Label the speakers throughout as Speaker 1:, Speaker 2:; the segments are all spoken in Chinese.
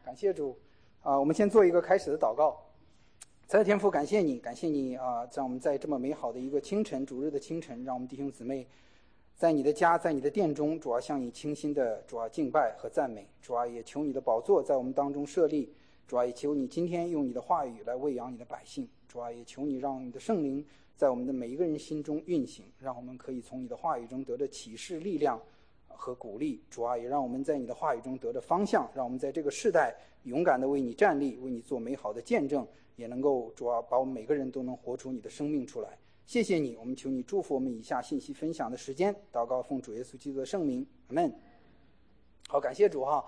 Speaker 1: 感谢主我们先做一个开始的祷告。慈爱天父，感谢你让我们在这么美好的一个清晨，主日的清晨，让我们弟兄姊妹在你的家，在你的殿中，主要向你倾心的敬拜和赞美。主要也求你的宝座在我们当中设立，主要也求你今天用你的话语来喂养你的百姓。主要也求你让你的圣灵在我们的每一个人心中运行，让我们可以从你的话语中得着启示、力量和鼓励。主啊，也让我们在你的话语中得着方向，让我们在这个世代勇敢地为你站立，为你做美好的见证，也能够主啊把我们每个人都能活出你的生命出来。谢谢你，我们求你祝福我们以下信息分享的时间，祷告奉主耶稣基督的圣名，阿们。好，感谢主哈。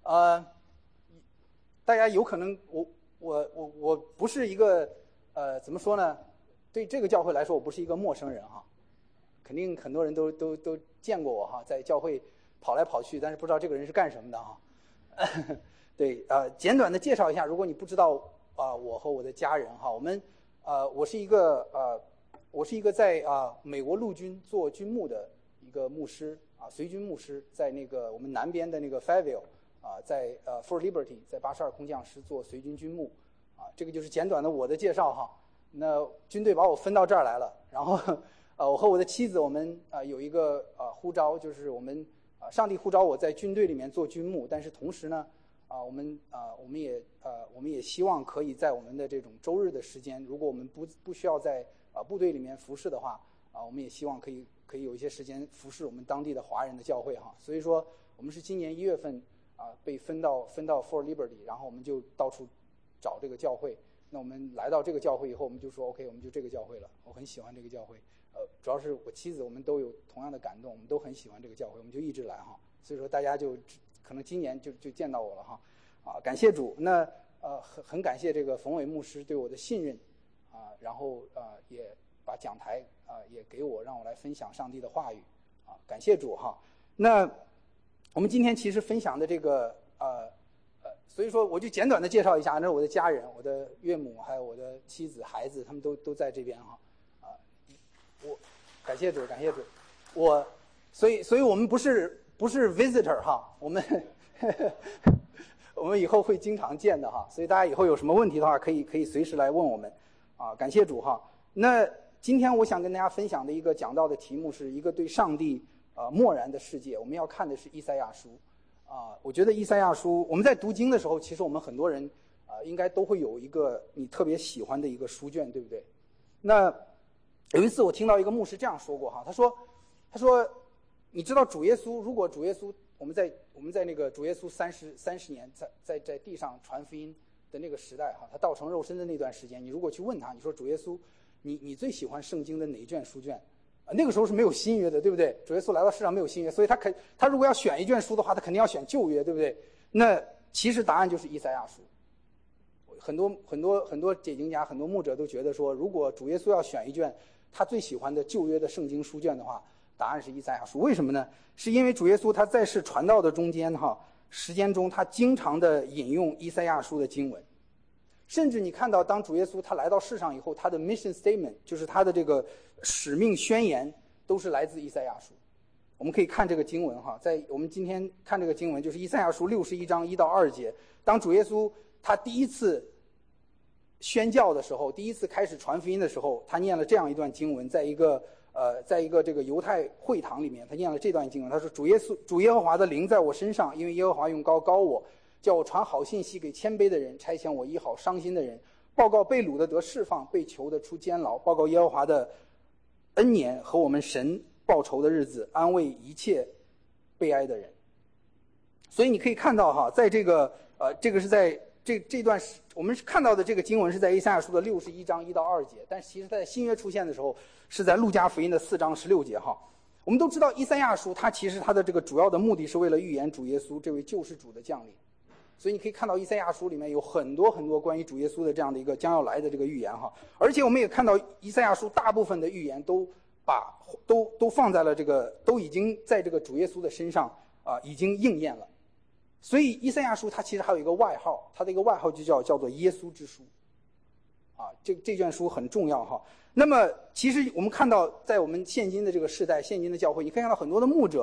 Speaker 1: 大家有可能我不是一个怎么说呢？对这个教会来说，我不是一个陌生人哈。肯定很多人都见过我哈，在教会跑来跑去，但是不知道这个人是干什么的哈。对，简短的介绍一下，如果你不知道我和我的家人哈，我是一个在美国陆军做军牧的一个牧师随军牧师，在那个我们南边的那个 Fayetteville 在Fort Liberty 在82空降师做随军军牧这个就是简短的我的介绍哈。那军队把我分到这儿来了，然后我和我的妻子，我们有一个呼召，就是我们上帝呼召我在军队里面做军牧，但是同时呢，我们也希望可以在我们的这种周日的时间，如果我们不需要在部队里面服侍的话，我们也希望可以有一些时间服侍我们当地的华人的教会哈。所以说，我们是今年1月份被分到 Fort Liberty， 然后我们就到处找这个教会。那我们来到这个教会以后，我们就说 OK， 我们就这个教会了。我很喜欢这个教会，主要是我妻子，我们都有同样的感动，我们都很喜欢这个教会，我们就一直来哈。所以说大家就可能今年就见到我了哈。感谢主。那很感谢这个冯伟牧师对我的信任然后也把讲台也给我，让我来分享上帝的话语感谢主哈。那我们今天其实分享的这个所以说我就简短的介绍一下，那是我的家人，我的岳母还有我的妻子孩子，他们都在这边哈我感谢主，所以我们不是 visitor 哈，我们我们以后会经常见的哈，所以大家以后有什么问题的话，可以随时来问我们感谢主哈。那今天我想跟大家分享的一个讲到的题目是一个对上帝漠然的世界，我们要看的是以赛亚书我觉得以赛亚书，我们在读经的时候，其实我们很多人应该都会有一个你特别喜欢的一个书卷，对不对？那有一次我听到一个牧师这样说过哈，他说你知道主耶稣，如果主耶稣我们在那个主耶稣30年在地上传福音的那个时代哈，他道成肉身的那段时间，你如果去问他，你说主耶稣你最喜欢圣经的哪一卷书卷？那个时候是没有新约的，对不对？主耶稣来到世上没有新约，所以他如果要选一卷书的话，他肯定要选旧约，对不对？那其实答案就是以赛亚书。很多解经家、很多牧者都觉得说，如果主耶稣要选一卷他最喜欢的旧约的圣经书卷的话，答案是以赛亚书。为什么呢？是因为主耶稣他在世传道的中间时间中，他经常的引用以赛亚书的经文。甚至你看到当主耶稣他来到世上以后，他的 mission statement 就是他的这个使命宣言都是来自以赛亚书。我们可以看这个经文在我们今天看这个经文，就是以赛亚书61章1到2节。当主耶稣他第一次宣教的时候，第一次开始传福音的时候，他念了这样一段经文，在一个这个犹太会堂里面，他念了这段经文，他说主耶和华的灵在我身上，因为耶和华用膏膏我，叫我传好信息给谦卑的人，差遣我医好伤心的人，报告被掳的得释放，被囚的出监牢，报告耶和华的恩年和我们神报仇的日子，安慰一切悲哀的人。所以你可以看到在这个这个是在这段我们看到的这个经文是在以赛亚书的61章1到2节，但其实在新约出现的时候是在路加福音的4章16节我们都知道以赛亚书它其实它的这个主要的目的是为了预言主耶稣这位救世主的降临。所以你可以看到以赛亚书里面有很多很多关于主耶稣的这样的一个将要来的这个预言而且我们也看到以赛亚书大部分的预言都放在了都已经在这个主耶稣的身上已经应验了。所以以赛亚书它其实还有一个外号，它的一个外号就叫做耶稣之书这卷书很重要那么其实我们看到在我们现今的这个时代，现今的教会，你可以看到很多的牧者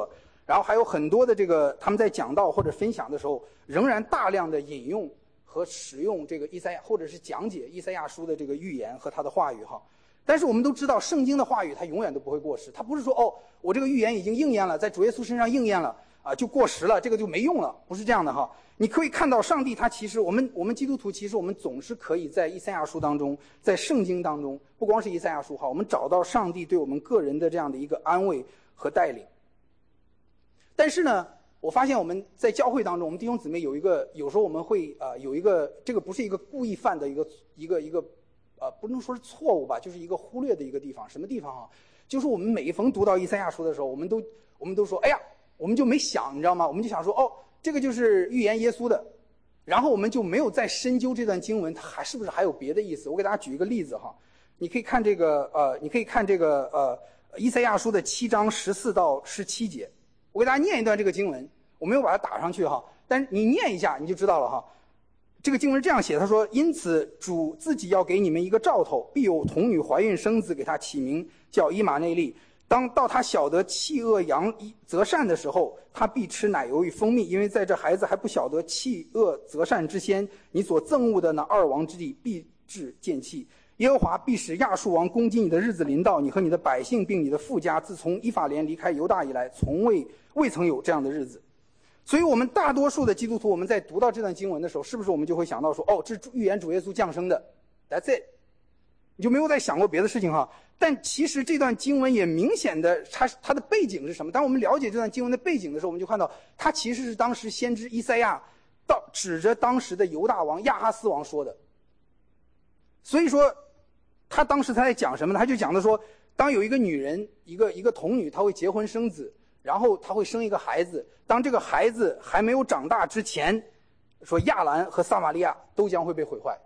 Speaker 1: 然后还有很多的这个他们在讲道或者分享的时候，仍然大量的引用和使用这个以赛亚，或者是讲解以赛亚书的这个预言和他的话语哈。但是我们都知道，圣经的话语它永远都不会过时，它不是说我这个预言已经应验了，在主耶稣身上应验了就过时了，这个就没用了，不是这样的哈。你可以看到上帝他其实我们基督徒其实我们总是可以在以赛亚书当中，在圣经当中，不光是以赛亚书哈，我们找到上帝对我们个人的这样的一个安慰和带领。但是呢，我发现我们在教会当中，我们弟兄姊妹有时候我们会有一个，这个不是一个故意犯的一个不能说是错误吧，就是一个忽略的一个地方。什么地方啊？就是我们每逢读到以赛亚书的时候，我们都说，哎呀，我们就没想，你知道吗？我们就想说，这个就是预言耶稣的，然后我们就没有再深究这段经文，它是不是还有别的意思？我给大家举一个例子哈，你可以看这个以赛亚书的7章14到17节，我给大家念一段这个经文，我没有把它打上去哈，但是你念一下你就知道了哈。这个经文这样写，他说：“因此主自己要给你们一个兆头，必有童女怀孕生子，给他起名叫以马内利。当到他晓得弃恶扬择善的时候，他必吃奶油与蜂蜜，因为在这孩子还不晓得弃恶择善之先，你所憎恶的那2王之地必至见弃。耶和华必使亚述王攻击你的日子临到，你和你的百姓并你的父家，自从以法莲离开犹大以来，从未曾有这样的日子。”所以我们大多数的基督徒，我们在读到这段经文的时候，是不是我们就会想到说，这是预言主耶稣降生的 ，That's it， 你就没有再想过别的事情哈。但其实这段经文也明显的，它的背景是什么？当我们了解这段经文的背景的时候，我们就看到，它其实是当时先知以赛亚指着当时的犹大王亚哈斯王说的。所以说，他当时他在讲什么呢？他就讲的说，当有一个女人，一个童女，她会结婚生子。然后他会生一个孩子，当这个孩子还没有长大之前，说亚兰和撒玛利亚都将会被毁坏。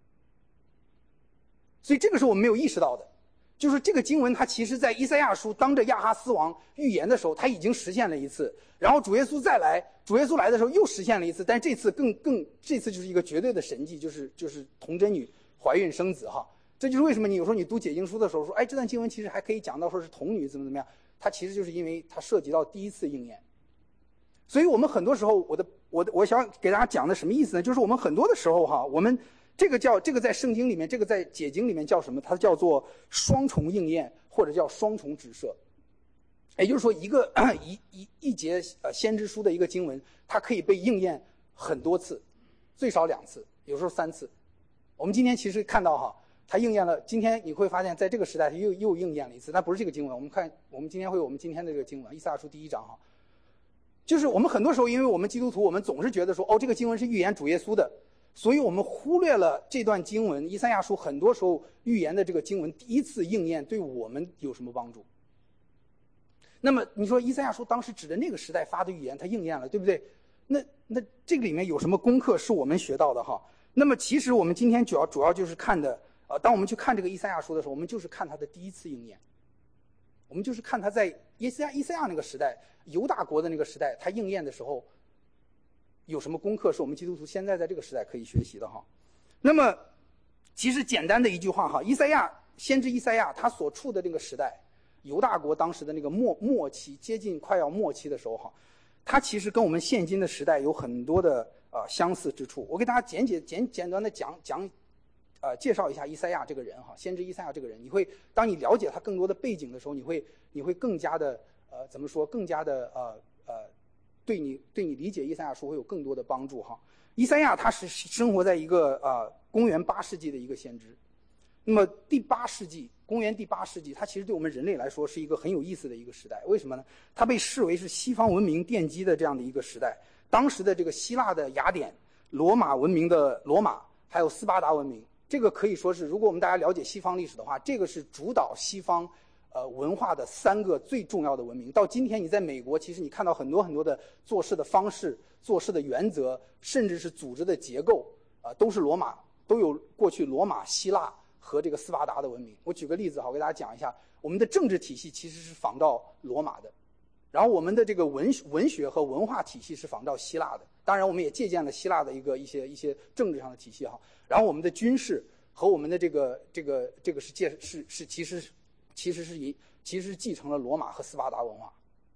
Speaker 1: 所以这个是我们没有意识到的，就是这个经文它其实在以赛亚书当着亚哈斯王预言的时候，它已经实现了一次，然后主耶稣来的时候又实现了一次，但是这次这次就是一个绝对的神迹，就是童贞女怀孕生子哈。这就是为什么你有时候你读解经书的时候说，这段经文其实还可以讲到说是童女怎么样。它其实就是因为它涉及到第一次应验，所以我们很多时候，我想给大家讲的什么意思呢？就是我们很多的时候哈，我们这个在圣经里面，这个在解经里面叫什么？它叫做双重应验，或者叫双重指涉。也就是说，一节先知书的一个经文，它可以被应验很多次，最少2次，有时候3次。我们今天其实看到哈。它应验了，今天你会发现在这个时代它又应验了一次，但不是这个经文。我们今天会有我们今天的这个经文，以赛亚书第1章哈，就是我们很多时候，因为我们基督徒，我们总是觉得说，这个经文是预言主耶稣的，所以我们忽略了这段经文，以赛亚书很多时候预言的这个经文第一次应验对我们有什么帮助？那么你说以赛亚书当时指着那个时代发的预言，它应验了，对不对？那这个里面有什么功课是我们学到的哈？那么其实我们今天主要就是看的。当我们去看这个以赛亚书的时候，我们就是看它的第一次应验，我们就是看它在以赛亚那个时代，犹大国的那个时代，它应验的时候有什么功课是我们基督徒现在这个时代可以学习的哈。那么其实简单的一句话哈，先知以赛亚他所处的那个时代，犹大国当时的那个末期，接近快要末期的时候哈，它其实跟我们现今的时代有很多的相似之处。我给大家简单的讲介绍一下以赛亚这个人哈，先知以赛亚这个人，当你了解他更多的背景的时候，你会更加的怎么说？更加的对你理解以赛亚书会有更多的帮助哈。以赛亚他是生活在一个公元8世纪的一个先知，那么公元第8世纪，它其实对我们人类来说是一个很有意思的一个时代。为什么呢？它被视为是西方文明奠基的这样的一个时代。当时的这个希腊的雅典、罗马文明的罗马，还有斯巴达文明。这个可以说是，如果我们大家了解西方历史的话，这个是主导西方文化的3个最重要的文明。到今天你在美国，其实你看到很多很多的做事的方式、做事的原则，甚至是组织的结构都是都有过去罗马、希腊和这个斯巴达的文明。我举个例子我给大家讲一下，我们的政治体系其实是仿照罗马的，然后我们的这个文学和文化体系是仿照希腊的，当然我们也借鉴了希腊的一些政治上的体系哈。然后我们的军事和我们的这个其实是继承了罗马和斯巴达文化。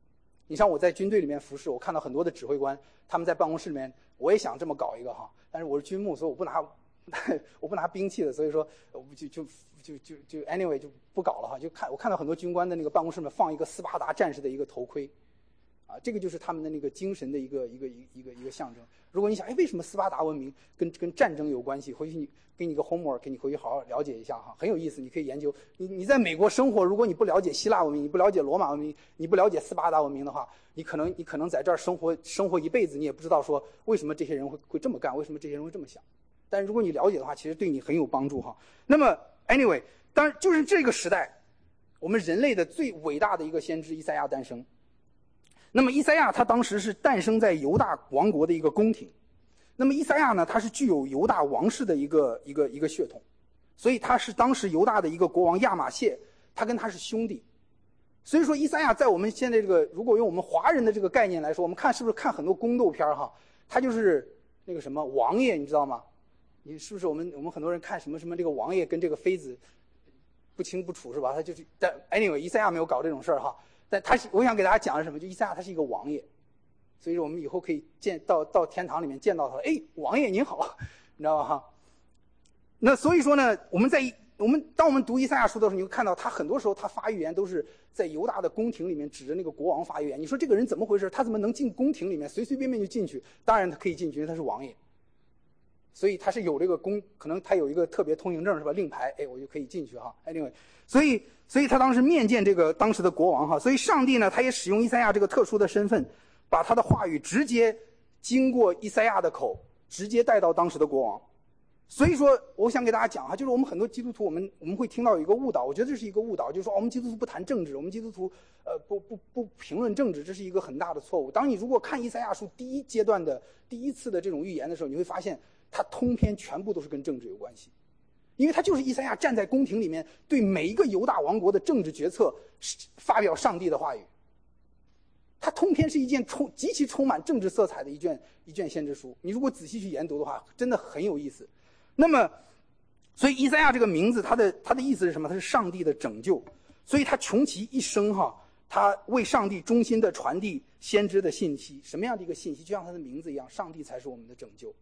Speaker 1: 你像我在军队里面服侍，我看到很多的指挥官，他们在办公室里面，我也想这么搞一个哈，但是我是军牧，所以我不拿兵器的，所以说我就 anyway 就不搞了哈。我看到很多军官的那个办公室里面放一个斯巴达战士的一个头盔，啊，这个就是他们的那个精神的一个象征。如果你想，为什么斯巴达文明跟战争有关系？回去给你一个 homework， 给你回去好好了解一下哈，很有意思，你可以研究。你在美国生活，如果你不了解希腊文明，你不了解罗马文明，你不了解斯巴达文明的话，你可能在这儿生活一辈子，你也不知道说为什么这些人会这么干，为什么这些人会这么想。但是如果你了解的话，其实对你很有帮助哈。那么 anyway， 当然就是这个时代，我们人类的最伟大的一个先知以赛亚诞生。那么以赛亚他当时是诞生在犹大王国的一个宫廷。那么以赛亚呢，他是具有犹大王室的一个血统，所以他是当时犹大的一个国王亚玛谢，他跟他是兄弟。所以说以赛亚在我们现在这个，如果用我们华人的这个概念来说，我们是不是看很多宫斗片哈，他就是那个什么王爷，你知道吗？你是不是我们很多人看什么这个王爷跟这个妃子不清不楚是吧？他就是，但 anyway 以赛亚没有搞这种事儿哈。但我想给大家讲的是什么？就以赛亚他是一个王爷，所以说我们以后可以到天堂里面见到他，哎，王爷您好，你知道吗？哈。那所以说呢，当我们读以赛亚书的时候，你会看到他很多时候他发预言都是在犹大的宫廷里面指着那个国王发预言。你说这个人怎么回事？他怎么能进宫廷里面随随便便就进去？当然他可以进去，因为他是王爷，所以他是有这个可能他有一个特别通行证是吧？令牌，哎，我就可以进去哈。anyway， 所以他当时面见这个当时的国王哈，所以上帝呢，他也使用以赛亚这个特殊的身份，把他的话语直接经过以赛亚的口，直接带到当时的国王。所以说，我想给大家讲哈，就是我们很多基督徒，我们会听到有一个误导，我觉得这是一个误导，就是说我们基督徒不谈政治，我们基督徒不评论政治，这是一个很大的错误。当你如果看以赛亚书第一次的这种预言的时候，你会发现它通篇全部都是跟政治有关系。因为他就是以赛亚站在宫廷里面，对每一个犹大王国的政治决策发表上帝的话语。他通篇是一件极其充满政治色彩的一卷先知书。你如果仔细去研读的话，真的很有意思。那么，所以以赛亚这个名字，他的意思是什么？他是上帝的拯救。所以他穷其一生哈，他为上帝忠心的传递先知的信息。什么样的一个信息？就像他的名字一样，上帝才是我们的拯救。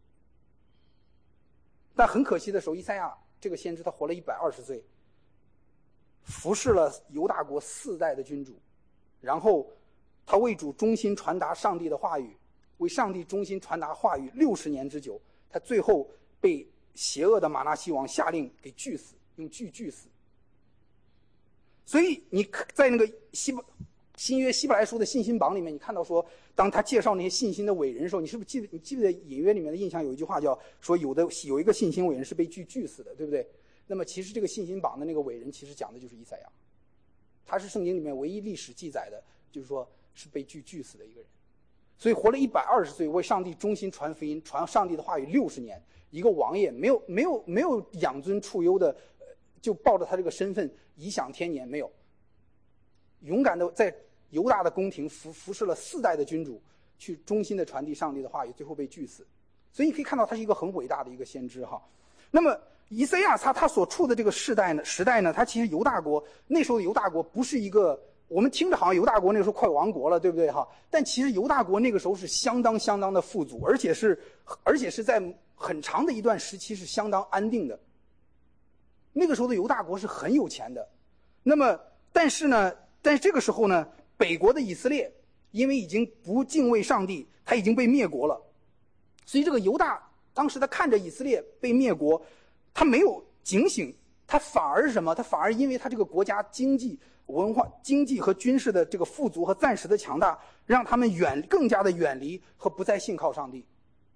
Speaker 1: 但很可惜的时候，以赛亚这个先知他活了120岁，服侍了犹大国4代的君主，然后他为主忠心传达上帝的话语，为上帝忠心传达话语60年之久，他最后被邪恶的马拿西王下令给锯死，用锯死。所以你在那个新约希伯来书的信心榜里面，你看到说，当他介绍那些信心的伟人的时候，你是不是记不得隐约里面的印象有一句话叫说有一个信心伟人是被锯死的，对不对？那么其实这个信心榜的那个伟人其实讲的就是以赛亚，他是圣经里面唯一历史记载的，就是说是被锯死的一个人。所以活了120岁，为上帝忠心传福音，传上帝的话语60年，一个王爷没有养尊处优的，就抱着他这个身份颐享天年，没有，勇敢的在犹大的宫廷服侍了4代的君主，去忠心的传递上帝的话语，最后被锯死。所以你可以看到他是一个很伟大的一个先知哈。那么以赛亚他所处的这个时代呢，他其实犹大国那时候的犹大国不是一个，我们听着好像犹大国那个时候快亡国了，对不对哈？但其实犹大国那个时候是相当的富足，而且是在很长的一段时期是相当安定的。那个时候的犹大国是很有钱的。那么但是这个时候呢，北国的以色列因为已经不敬畏上帝，他已经被灭国了。所以这个犹大当时他看着以色列被灭国，他没有警醒，他反而是什么？他反而因为他这个国家经济和军事的这个富足和暂时的强大，让他们更加的远离和不再信靠上帝。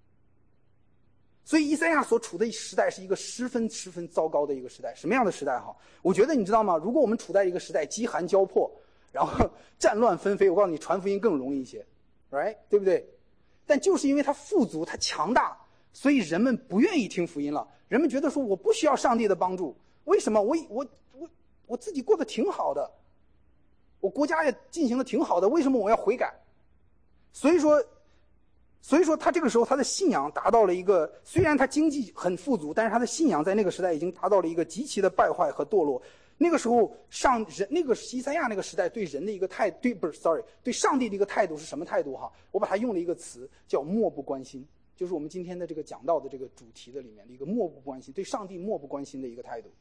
Speaker 1: 所以以赛亚所处的时代是一个十分糟糕的一个时代。什么样的时代哈？我觉得你知道吗？如果我们处在一个时代饥寒交迫，然后战乱纷飞，我告诉你传福音更容易一些 ，right？ 对不对？但就是因为他富足，他强大，所以人们不愿意听福音了。人们觉得说我不需要上帝的帮助，为什么？我自己过得挺好的，我国家也进行的挺好的，为什么我要悔改？所以说他这个时候他的信仰达到了一个，虽然他经济很富足，但是他的信仰在那个时代已经达到了一个极其的败坏和堕落。 那个时候那个以赛亚那个时代对人的一个态度，对上帝的一个态度是什么态度哈？我把它用了一个词叫漠不关心，就是我们今天的这个讲到的这个主题的里面的一个漠不关心，对上帝漠不关心的一个态度。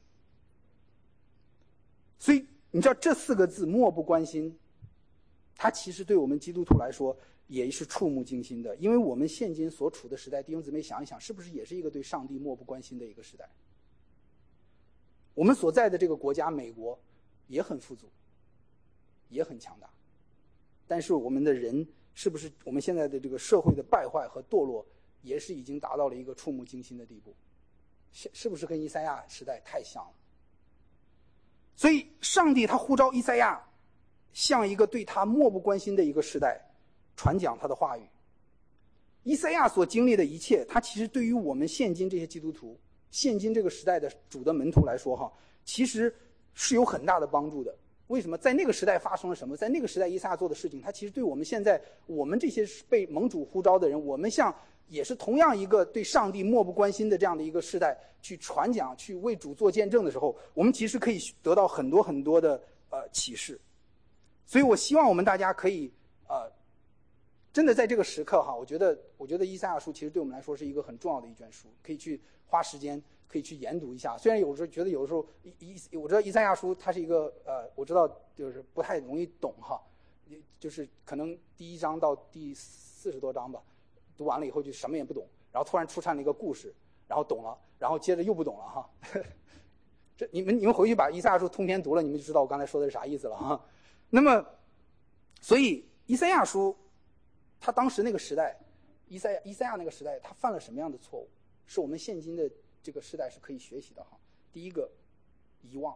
Speaker 1: 所以你知道这4个字漠不关心，它其实对我们基督徒来说也是触目惊心的，因为我们现今所处的时代，弟兄姊妹想一想，是不是也是一个对上帝漠不关心的一个时代？我们所在的这个国家美国也很富足，也很强大，但是我们的人是不是我们现在的这个社会的败坏和堕落也是已经达到了一个触目惊心的地步？是不是跟以赛亚时代太像了？所以上帝他呼召以赛亚像一个对他漠不关心的一个时代传讲他的话语。以赛亚所经历的一切，他其实对于我们现今这些基督徒，现今这个时代的主的门徒来说哈，其实是有很大的帮助的。为什么？在那个时代发生了什么？在那个时代以赛亚做的事情，他其实对我们现在我们这些被蒙主呼召的人，我们像也是同样一个对上帝漠不关心的这样的一个时代去传讲，去为主做见证的时候，我们其实可以得到很多很多的启示。所以我希望我们大家可以真的在这个时刻哈，我觉得以赛亚书其实对我们来说是一个很重要的一卷书，可以去花时间，可以去研读一下。虽然有时候觉得有的时候我知道以赛亚书它是一个我知道就是不太容易懂哈，就是可能第1章到第40多章吧，读完了以后就什么也不懂，然后突然出现了一个故事，然后懂了，然后接着又不懂了哈。这你们回去把以赛亚书通篇读了，你们就知道我刚才说的是啥意思了哈。那么，所以以赛亚书，他当时那个时代，以赛亚那个时代，他犯了什么样的错误，是我们现今的这个时代是可以学习的哈。第一个，遗忘。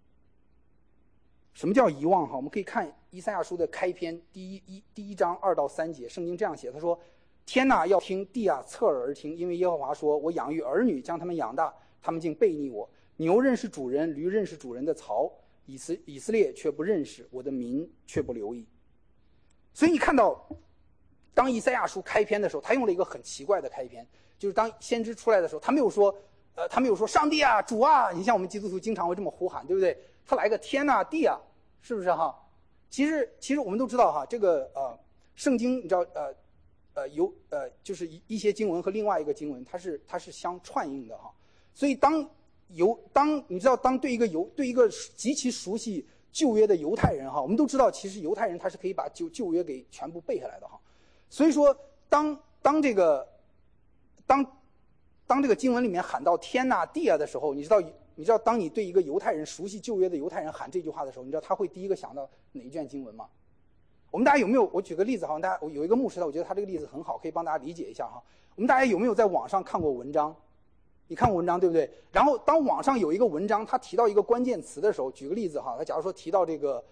Speaker 1: 什么叫遗忘哈？我们可以看以赛亚书的开篇第一章2到3节，圣经这样写，他说：“天哪，要听；地啊，侧耳而听，因为耶和华说：我养育儿女，将他们养大，他们竟背逆我。牛认识主人，驴认识主人的槽。以色列却不认识，我的民却不留意。”所以你看到，当以赛亚书开篇的时候，他用了一个很奇怪的开篇，就是当先知出来的时候，他没有说上帝啊，主啊，你像我们基督徒经常会这么呼喊，对不对？他来个天啊，地啊，是不是哈？其实我们都知道哈，这个圣经你知道就是一些经文和另外一个经文，它是相串应的哈。所以当你知道，当对一个极其熟悉旧约的犹太人哈，我们都知道，其实犹太人他是可以把旧约给全部背下来的哈。所以说，当这个经文里面喊到天呐地啊的时候，你知道，当你对一个犹太人熟悉旧约的犹太人喊这句话的时候，你知道他会第一个想到哪一卷经文吗？我们大家有没有？我举个例子哈，我有一个牧师，我觉得他这个例子很好，可以帮大家理解一下哈。我们大家有没有在网上看过文章？你看过文章对不对？然后当网上有一个文章，他提到一个关键词的时候，举个例子哈，他假如说提到这个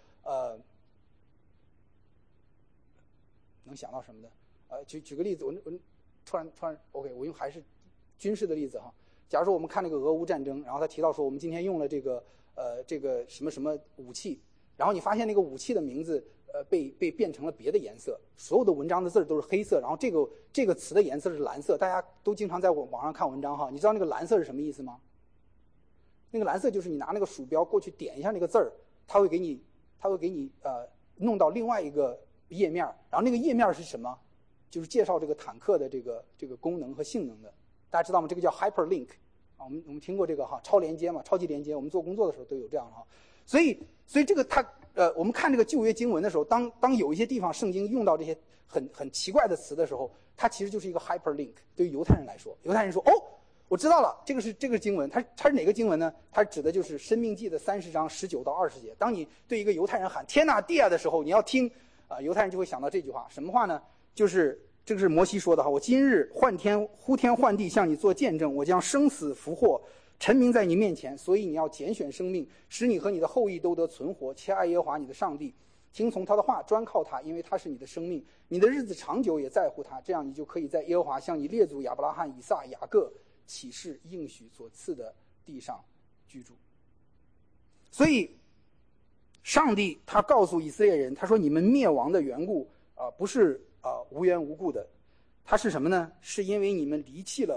Speaker 1: 能想到什么的？举个例子，我突然 OK， 我用还是军事的例子哈。假如说我们看那个俄乌战争，然后他提到说我们今天用了这个什么什么武器，然后你发现那个武器的名字被变成了别的颜色，所有的文章的字都是黑色，然后这个词的颜色是蓝色。大家都经常在网上看文章哈，你知道那个蓝色是什么意思吗？那个蓝色就是你拿那个鼠标过去点一下那个字儿，它会给你弄到另外一个页面，然后那个页面是什么？就是介绍这个坦克的这个功能和性能的。大家知道吗？这个叫 hyperlink 啊，我们听过这个哈，超连接嘛，超级连接，我们做工作的时候都有这样哈。所以这个我们看这个旧约经文的时候，当有一些地方圣经用到这些很奇怪的词的时候，它其实就是一个 hyperlink。对于犹太人来说，犹太人说哦，我知道了，这个经文，它是哪个经文呢？它指的就是申命记的30章19到20节。当你对一个犹太人喊天哪地啊的时候，你要听犹太人就会想到这句话，什么话呢？就是这个是摩西说的哈，我今日呼天唤地向你做见证，我将生死福祸陈明在你面前，所以你要拣选生命，使你和你的后裔都得存活，且爱耶和华你的上帝，听从他的话，专靠他，因为他是你的生命，你的日子长久也在乎他，这样你就可以在耶和华向你列祖亚伯拉罕、以撒、雅各启示应许所赐的地上居住。所以上帝他告诉以色列人，他说你们灭亡的缘故不是无缘无故的，它是什么呢？是因为你们离弃了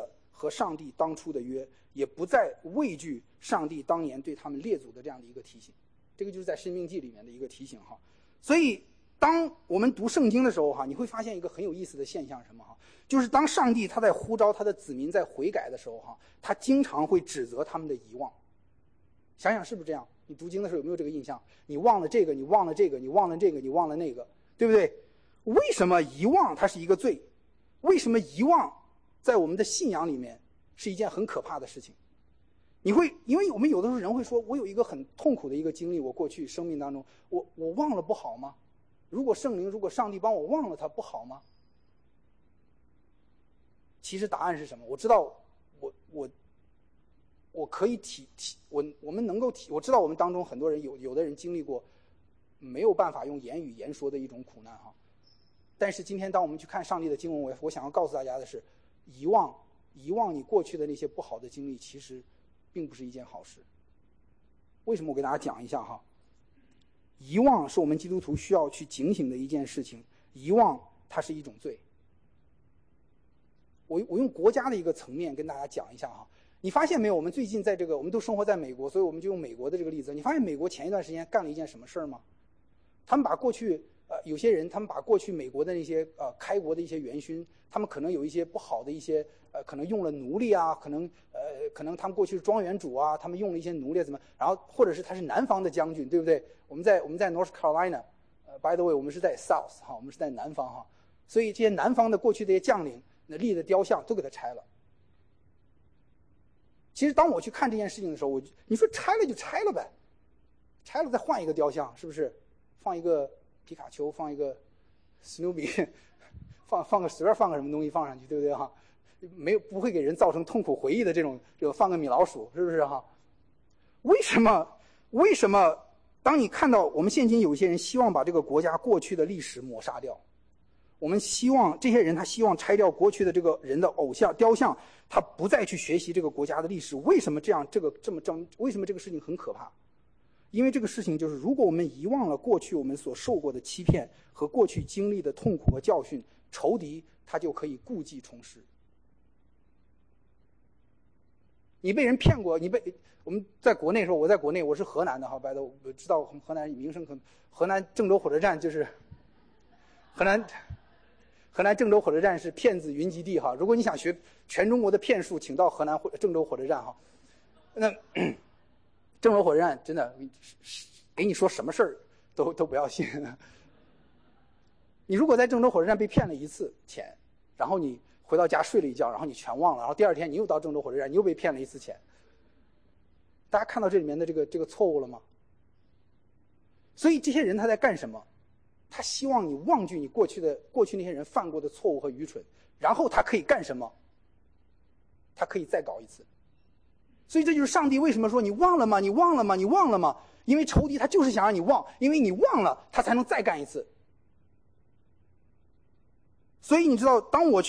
Speaker 1: 和上帝当初的约，也不再畏惧上帝当年对他们列祖的这样的一个提醒。这个就是在申命记里面的一个提醒哈。所以当我们读圣经的时候哈，你会发现一个很有意思的现象是什么哈？就是当上帝他在呼召他的子民在悔改的时候哈，他经常会指责他们的遗忘。想想是不是这样？你读经的时候有没有这个印象？你忘了这个，你忘了这个，你忘了这个，你忘了那个，对不对？为什么遗忘它是一个罪？为什么遗忘在我们的信仰里面是一件很可怕的事情？因为我们有的时候人会说，我有一个很痛苦的一个经历，我过去生命当中，我忘了不好吗？如果上帝帮我忘了它不好吗？其实答案是什么？我知道我可以我们能够我知道我们当中很多人有的人经历过没有办法用言语言说的一种苦难哈。但是今天当我们去看上帝的经文，我想要告诉大家的是，遗忘你过去的那些不好的经历，其实并不是一件好事。为什么？我给大家讲一下哈。遗忘是我们基督徒需要去警醒的一件事情，遗忘它是一种罪。我用国家的一个层面跟大家讲一下哈。你发现没有？我们最近在我们都生活在美国，所以我们就用美国的这个例子。你发现美国前一段时间干了一件什么事儿吗？他们把过去有些人，他们把过去美国的那些开国的一些元勋，他们可能有一些不好的一些可能用了奴隶啊，可能他们过去是庄园主啊，他们用了一些奴隶怎么，然后或者是他是南方的将军，对不对？我们在 North Carolina，by the way， 我们是在 South 哈，我们是在南方哈，所以这些南方的过去这些将领那立的雕像都给他拆了。其实当我去看这件事情的时候，你说拆了就拆了呗，拆了再换一个雕像，是不是？放一个皮卡丘，放一个史努比，放个随便放个什么东西放上去，对不对哈？不会给人造成痛苦回忆的这种放个米老鼠，是不是哈？为什么当你看到我们现今有一些人希望把这个国家过去的历史抹杀掉，我们希望这些人他希望拆掉过去的这个人的偶像雕像，他不再去学习这个国家的历史。为什么这样？为什么这个事情很可怕？因为这个事情就是，如果我们遗忘了过去我们所受过的欺骗和过去经历的痛苦和教训，仇敌他就可以故技重施。你被人骗过，我们在国内的时候，我在国内，我是河南的哈，我知道河南名声很，河南郑州火车站就是河南郑州火车站是骗子云集地哈。如果你想学全中国的骗术，请到河南郑州火车站哈。那郑州火车站真的给你说什么事儿都不要信。你如果在郑州火车站被骗了一次钱，然后你回到家睡了一觉，然后你全忘了，然后第二天你又到郑州火车站，你又被骗了一次钱。大家看到这里面的这个错误了吗？所以这些人他在干什么？他希望你忘记你过去那些人犯过的错误和愚蠢，然后他可以干什么？他可以再搞一次。所以这就是上帝为什么说你忘了吗？你忘了吗？你忘了吗？因为仇敌他就是想让你忘，因为你忘了，他才能再干一次。所以你知道，当我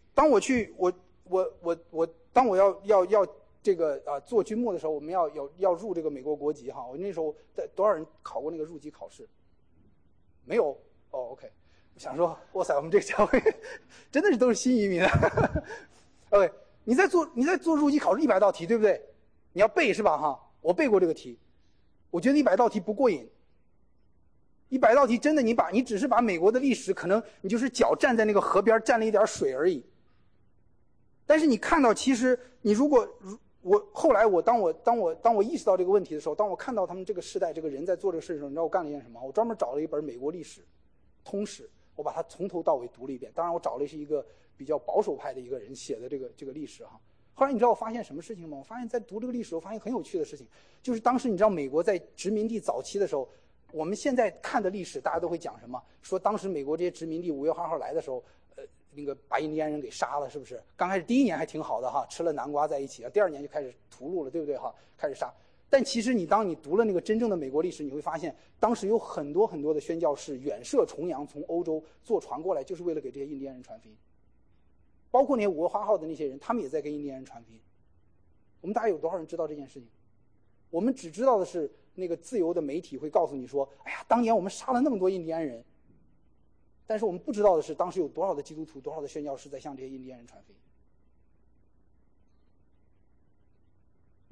Speaker 1: 要这个做军牧的时候，我们要入这个美国国籍哈。我那时候多少人考过那个入籍考试？没有哦 ，OK。我想说，哇塞，我们这个教会真的是都是新移民啊。OK， 你在做入籍考试100道题，对不对？你要背是吧？哈，我背过这个题，我觉得100道题不过瘾。100道题真的，你只是把美国的历史，可能你就是脚站在那个河边沾了一点水而已。但是你看到，其实你后来当我意识到这个问题的时候，当我看到他们这个世代这个人在做这个事的时候，你知道我干了一件什么？我专门找了一本美国历史通史，我把它从头到尾读了一遍。当然我找了是一个比较保守派的一个人写的这个历史哈。后来你知道我发现什么事情吗？我发现在读这个历史，我发现很有趣的事情，就是当时你知道美国在殖民地早期的时候，我们现在看的历史大家都会讲什么？说当时美国这些殖民地5月2号来的时候，那个把印第安人给杀了，是不是？刚开始第1年还挺好的哈，吃了南瓜在一起，第2年就开始屠戮了，对不对哈？开始杀。但其实当你读了那个真正的美国历史，你会发现当时有很多很多的宣教士远涉重洋，从欧洲坐船过来，就是为了给这些印第安人传福音。包括那些5月8号的那些人，他们也在跟印第安人传福音。我们大概有多少人知道这件事情？我们只知道的是那个自由的媒体会告诉你说，哎呀，当年我们杀了那么多印第安人。但是我们不知道的是，当时有多少的基督徒，多少的宣教士在向这些印第安人传福音。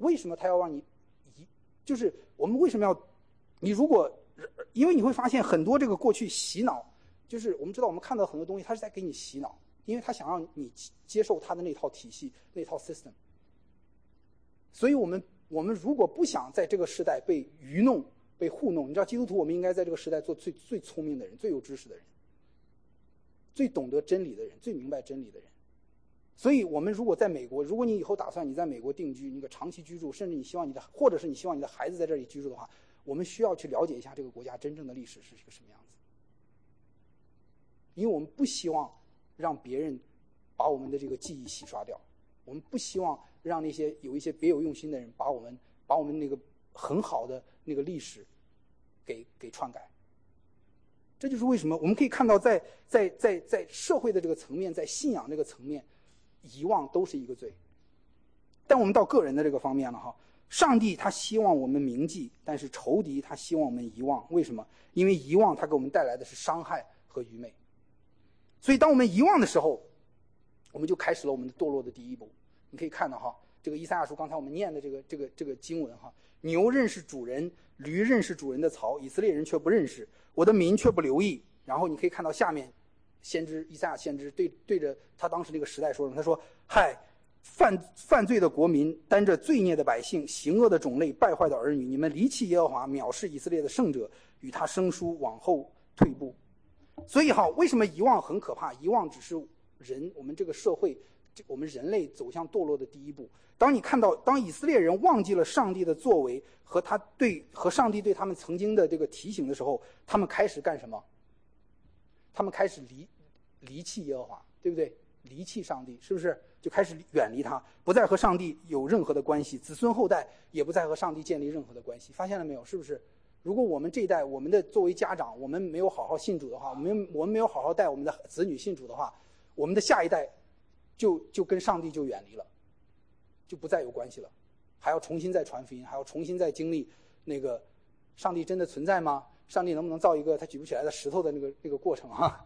Speaker 1: 为什么他要让你就是我们为什么要你如果因为你会发现很多这个过去洗脑，就是我们知道我们看到很多东西他是在给你洗脑，因为他想让你接受他的那套体系那套 system。 所以我们如果不想在这个时代被愚弄被糊弄，你知道基督徒我们应该在这个时代做最聪明的人，最有知识的人，最懂得真理的人，最明白真理的人。所以我们如果在美国，如果你以后打算你在美国定居，那个长期居住，甚至你希望或者是你希望你的孩子在这里居住的话，我们需要去了解一下这个国家真正的历史是一个什么样子。因为我们不希望让别人把我们的这个记忆洗刷掉，我们不希望让那些有一些别有用心的人把我们那个很好的那个历史给篡改。这就是为什么我们可以看到在社会的这个层面，在信仰这个层面，遗忘都是一个罪。但我们到个人的这个方面了哈，上帝他希望我们铭记，但是仇敌他希望我们遗忘。为什么？因为遗忘他给我们带来的是伤害和愚昧。所以当我们遗忘的时候，我们就开始了我们的堕落的第一步。你可以看到哈，这个以赛亚书刚才我们念的这个经文哈，牛认识主人，驴认识主人的槽，以色列人却不认识，我的民却不留意。然后你可以看到下面先知以赛亚先知对着他当时那个时代说什么？他说：嗨，犯罪的国民，担着罪孽的百姓，行恶的种类，败坏的儿女，你们离弃耶和华，藐视以色列的圣者，与他生疏，往后退步。所以哈，为什么遗忘很可怕？遗忘只是我们这个社会，我们人类走向堕落的第一步。当以色列人忘记了上帝的作为和上帝对他们曾经的这个提醒的时候，他们开始干什么？他们开始离弃耶和华，对不对？离弃上帝，是不是就开始远离他，不再和上帝有任何的关系，子孙后代也不再和上帝建立任何的关系？发现了没有？是不是？如果我们这一代，我们的作为家长，我们没有好好信主的话，我们没有好好带我们的子女信主的话，我们的下一代就跟上帝就远离了，就不再有关系了，还要重新再传福音，还要重新再经历那个上帝真的存在吗？上帝能不能造一个他举不起来的石头的那个过程啊？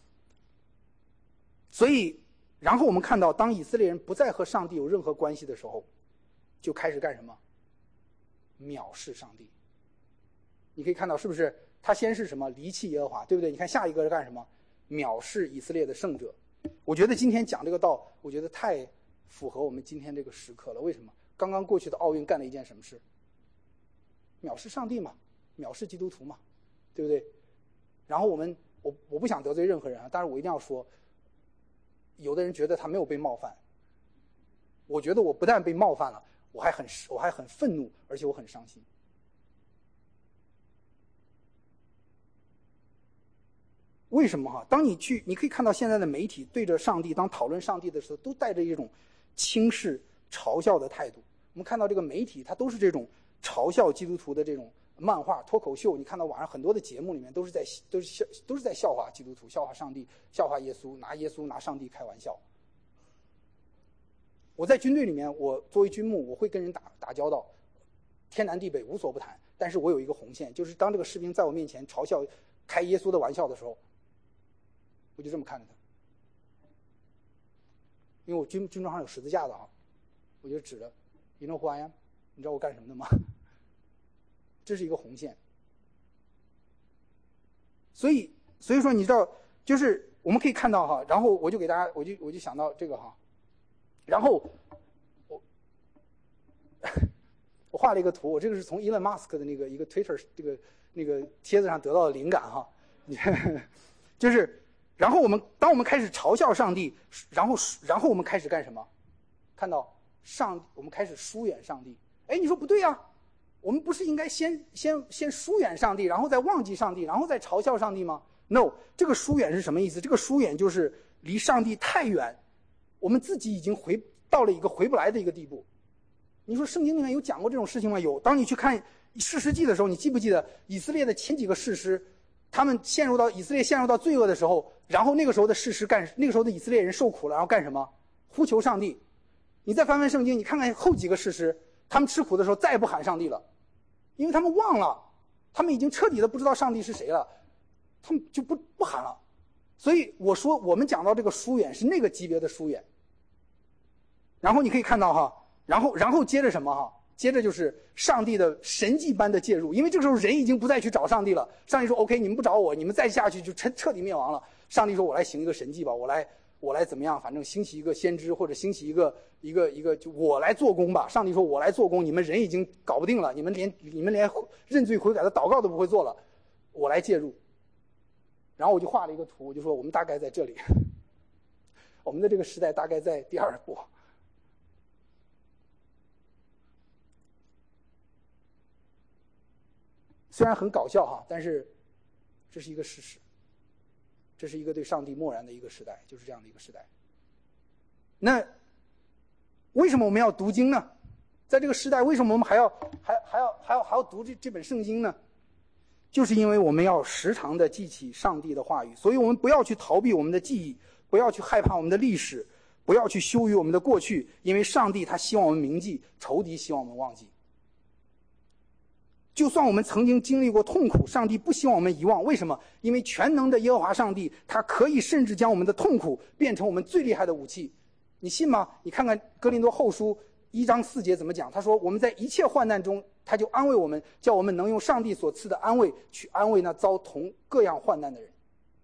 Speaker 1: 所以，然后我们看到，当以色列人不再和上帝有任何关系的时候，就开始干什么？藐视上帝。你可以看到，是不是他先是什么？离弃耶和华，对不对？你看下一个是干什么？藐视以色列的圣者。我觉得今天讲这个道，我觉得太符合我们今天这个时刻了。为什么？刚刚过去的奥运干了一件什么事？藐视上帝嘛，藐视基督徒嘛，对不对？然后我不想得罪任何人啊，但是我一定要说，有的人觉得他没有被冒犯，我觉得我不但被冒犯了，我还很愤怒，而且我很伤心。为什么哈？当你可以看到现在的媒体对着上帝，当讨论上帝的时候，都带着一种轻视、嘲笑的态度。我们看到这个媒体，它都是这种嘲笑基督徒的这种漫画、脱口秀。你看到网上很多的节目里面都是在笑话基督徒、笑话上帝、笑话耶稣，拿上帝开玩笑。我在军队里面，我作为军牧，我会跟人打交道，天南地北无所不谈。但是我有一个红线，就是当这个士兵在我面前嘲笑、开耶稣的玩笑的时候，我就这么看着他，因为我军装上有十字架的啊，我就指着 ，You know who I am？ 你知道我干什么的吗？这是一个红线。所以说你知道，就是我们可以看到哈，然后我就给大家，我就想到这个哈，然后我画了一个图，我这个是从 Elon Musk 的一个 Twitter 那个帖子上得到的灵感哈，就是。然后当我们开始嘲笑上帝，然后我们开始干什么？看到我们开始疏远上帝。哎，你说不对啊，我们不是应该先疏远上帝，然后再忘记上帝，然后再嘲笑上帝吗 ？No， 这个疏远是什么意思？这个疏远就是离上帝太远，我们自己已经到了一个回不来的一个地步。你说圣经里面有讲过这种事情吗？有。当你去看士师记的时候，你记不记得以色列的前几个士师？以色列陷入到罪恶的时候，然后那个时候的以色列人受苦了，然后干什么？呼求上帝。你再翻翻圣经，你看看后几个士师，他们吃苦的时候再也不喊上帝了，因为他们忘了，他们已经彻底的不知道上帝是谁了，他们就不喊了。所以我说我们讲到这个疏远是那个级别的疏远。然后你可以看到哈，然后接着什么哈？ 接着就是上帝的神迹般的介入，因为这个时候人已经不再去找上帝了。上帝说 OK， 你们不找我，你们再下去就彻底灭亡了。上帝说我来行一个神迹吧，我来怎么样，反正兴起一个先知，或者兴起一个就我来做工吧。上帝说我来做工，你们人已经搞不定了，你们连认罪悔改的祷告都不会做了，我来介入。然后我就画了一个图，我就说我们大概在这里，我们的这个时代大概在第二步。虽然很搞笑哈，但是这是一个事实，这是一个对上帝漠然的一个时代，就是这样的一个时代。那为什么我们要读经呢？在这个时代，为什么我们还要读这本圣经呢？就是因为我们要时常的记起上帝的话语，所以我们不要去逃避我们的记忆，不要去害怕我们的历史，不要去羞于我们的过去，因为上帝他希望我们铭记，仇敌希望我们忘记。就算我们曾经经历过痛苦，上帝不希望我们遗忘。为什么？因为全能的耶和华上帝，他可以甚至将我们的痛苦变成我们最厉害的武器。你信吗？你看看哥林多后书1章4节怎么讲，他说我们在一切患难中，他就安慰我们，叫我们能用上帝所赐的安慰去安慰那遭同各样患难的人。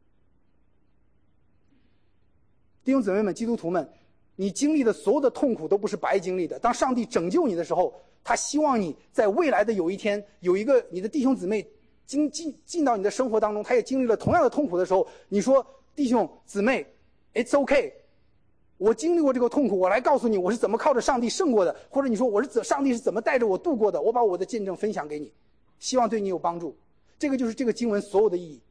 Speaker 1: 弟兄姊妹们，基督徒们，你经历的所有的痛苦都不是白经历的。当上帝拯救你的时候，他希望你在未来的有一天，有一个你的弟兄姊妹进到你的生活当中，他也经历了同样的痛苦的时候，你说弟兄姊妹 it's okay， 我经历过这个痛苦，我来告诉你我是怎么靠着上帝胜过的，或者你说上帝是怎么带着我度过的，我把我的见证分享给你，希望对你有帮助。这个就是这个经文所有的意义。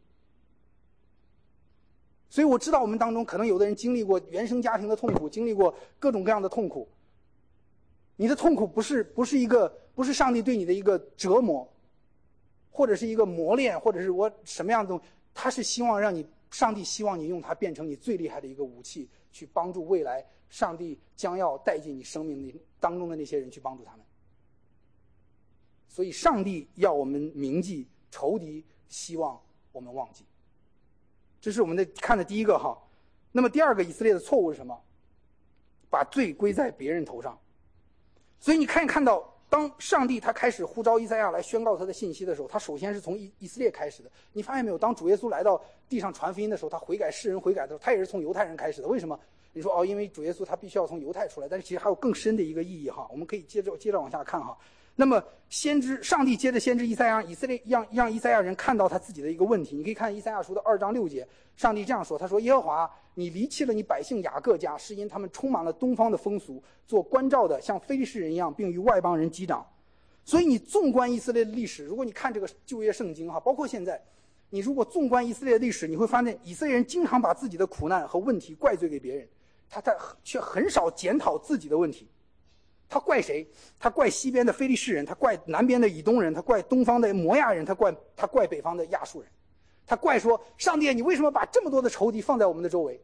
Speaker 1: 所以我知道我们当中可能有的人经历过原生家庭的痛苦，经历过各种各样的痛苦。你的痛苦不是上帝对你的一个折磨，或者是一个磨练，或者是我什么样的东西，他是希望上帝希望你用它变成你最厉害的一个武器，去帮助未来上帝将要带进你生命当中的那些人，去帮助他们。所以上帝要我们铭记，仇敌希望我们忘记。这是我们看的第一个哈。那么第二个以色列的错误是什么？把罪归在别人头上。所以你看到当上帝他开始呼召以赛亚来宣告他的信息的时候，他首先是从以色列开始的。你发现没有？当主耶稣来到地上传福音的时候，他世人悔改的时候，他也是从犹太人开始的。为什么？你说因为主耶稣他必须要从犹太出来，但是其实还有更深的一个意义哈。我们可以接着往下看哈。那么上帝接着先知以赛亚，让以赛亚人看到他自己的一个问题。你可以看以赛亚书的2章6节，上帝这样说，他说：耶和华，你离弃了你百姓雅各家，是因他们充满了东方的风俗，做关照的像非利士人一样，并与外邦人击掌。所以你纵观以色列的历史，如果你看这个旧约圣经哈，包括现在，你如果纵观以色列的历史，你会发现以色列人经常把自己的苦难和问题怪罪给别人，他却很少检讨自己的问题。他怪谁？他怪西边的非利士人，他怪南边的以东人，他怪东方的摩亚人，他怪北方的亚述人。他怪说，上帝，你为什么把这么多的仇敌放在我们的周围？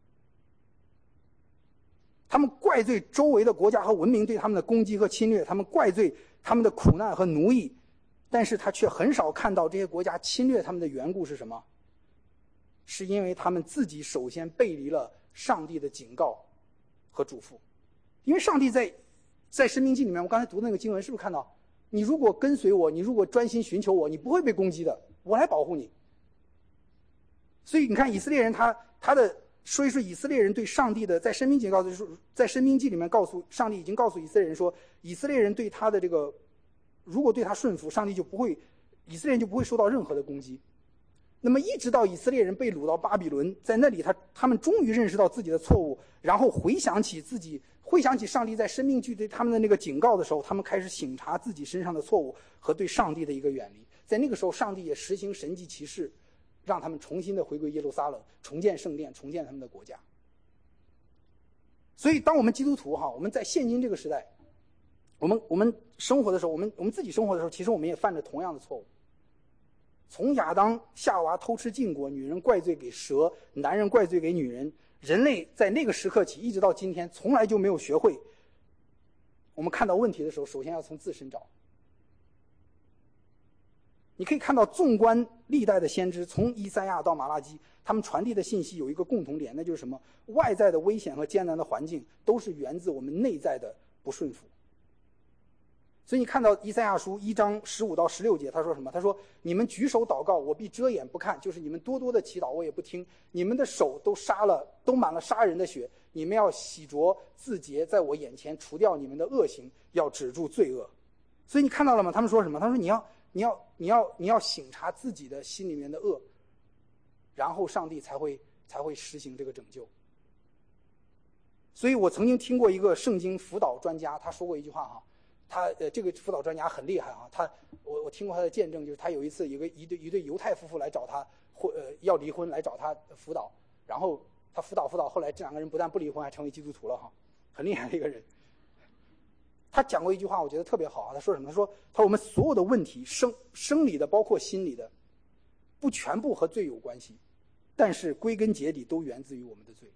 Speaker 1: 他们怪罪周围的国家和文明对他们的攻击和侵略，他们怪罪他们的苦难和奴役，但是他却很少看到这些国家侵略他们的缘故是什么？是因为他们自己首先背离了上帝的警告和嘱咐。因为上帝在申命记里面，我刚才读那个经文，是不是看到，你如果跟随我，你如果专心寻求我，你不会被攻击的，我来保护你。所以你看以色列人说一说以色列人对上帝的，在申命记里面上帝已经告诉以色列人说，以色列人对他的这个，如果对他顺服，以色列人就不会受到任何的攻击。那么一直到以色列人被掳到巴比伦，在那里他们终于认识到自己的错误，然后回想起上帝在申命记对他们的那个警告的时候，他们开始省察自己身上的错误和对上帝的一个远离。在那个时候，上帝也实行神迹奇事，让他们重新的回归耶路撒冷，重建圣殿，重建他们的国家。所以当我们基督徒我们在现今这个时代，我们生活的时候，我们自己生活的时候，其实我们也犯着同样的错误。从亚当夏娃偷吃禁果，女人怪罪给蛇，男人怪罪给女人，人类在那个时刻起一直到今天，从来就没有学会，我们看到问题的时候，首先要从自身找。你可以看到，纵观历代的先知，从以赛亚到马拉基，他们传递的信息有一个共同点，那就是什么？外在的危险和艰难的环境都是源自我们内在的不顺服。 所以你看到以赛亚书1章15到16节，他说什么？他说：“你们举手祷告，我必遮眼不看；就是你们多多的祈祷，我也不听。你们的手都满了杀人的血，你们要洗濯自洁，在我眼前除掉你们的恶行，要止住罪恶。”所以你看到了吗？他们说什么？他说你要省察自己的心里面的恶，然后上帝才会实行这个拯救。所以我曾经听过一个圣经辅导专家，他说过一句话哈。这个辅导专家很厉害啊，我听过他的见证，就是他有一次一对犹太夫妇来找他，要离婚来找他辅导，然后他辅导，后来这两个人不但不离婚，还成为基督徒了哈，很厉害的一个人。他讲过一句话，我觉得特别好啊，他说什么？他说我们所有的问题，生理的包括心理的，不全部和罪有关系，但是归根结底都源自于我们的罪。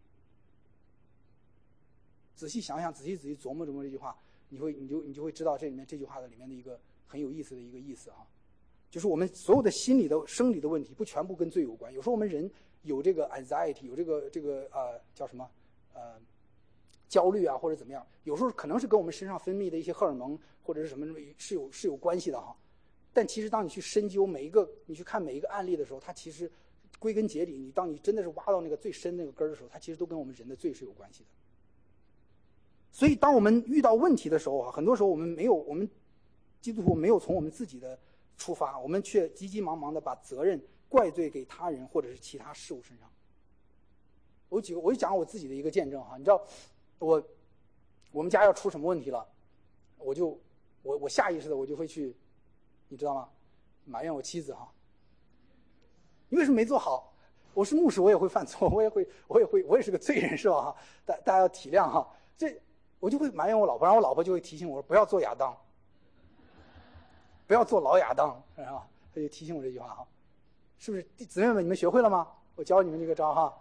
Speaker 1: 仔细想想，仔细琢磨这句话。你就会知道这句话的里面的一个很有意思的一个意思啊，就是我们所有的心理的生理的问题不全部跟罪有关。有时候我们人有这个 anxiety， 有这个叫什么焦虑啊或者怎么样，有时候可能是跟我们身上分泌的一些荷尔蒙或者是什么是有关系的哈。但其实当你去深究你去看每一个案例的时候，它其实归根结底，当你真的是挖到那个最深那个根的时候，它其实都跟我们人的罪是有关系的。所以当我们遇到问题的时候啊，很多时候我们基督徒没有从我们自己的出发，我们却急急忙忙的把责任怪罪给他人或者是其他事物身上。我就讲我自己的一个见证哈，你知道我们家要出什么问题了，我下意识的我就会去，你知道吗？埋怨我妻子哈，你为什么没做好？我是牧师，我也会犯错，我也是个罪人是吧？哈，大家要体谅哈。我就会埋怨我老婆，然后我老婆就会提醒我不要做亚当，不要做老亚当，是吧？她就提醒我这句话哈，是不是？姊妹们，你们学会了吗？我教你们这个招哈，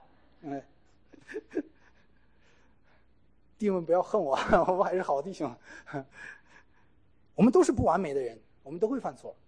Speaker 1: 弟兄们不要恨我，我们还是好弟兄。我们都是不完美的人，我们都会犯错。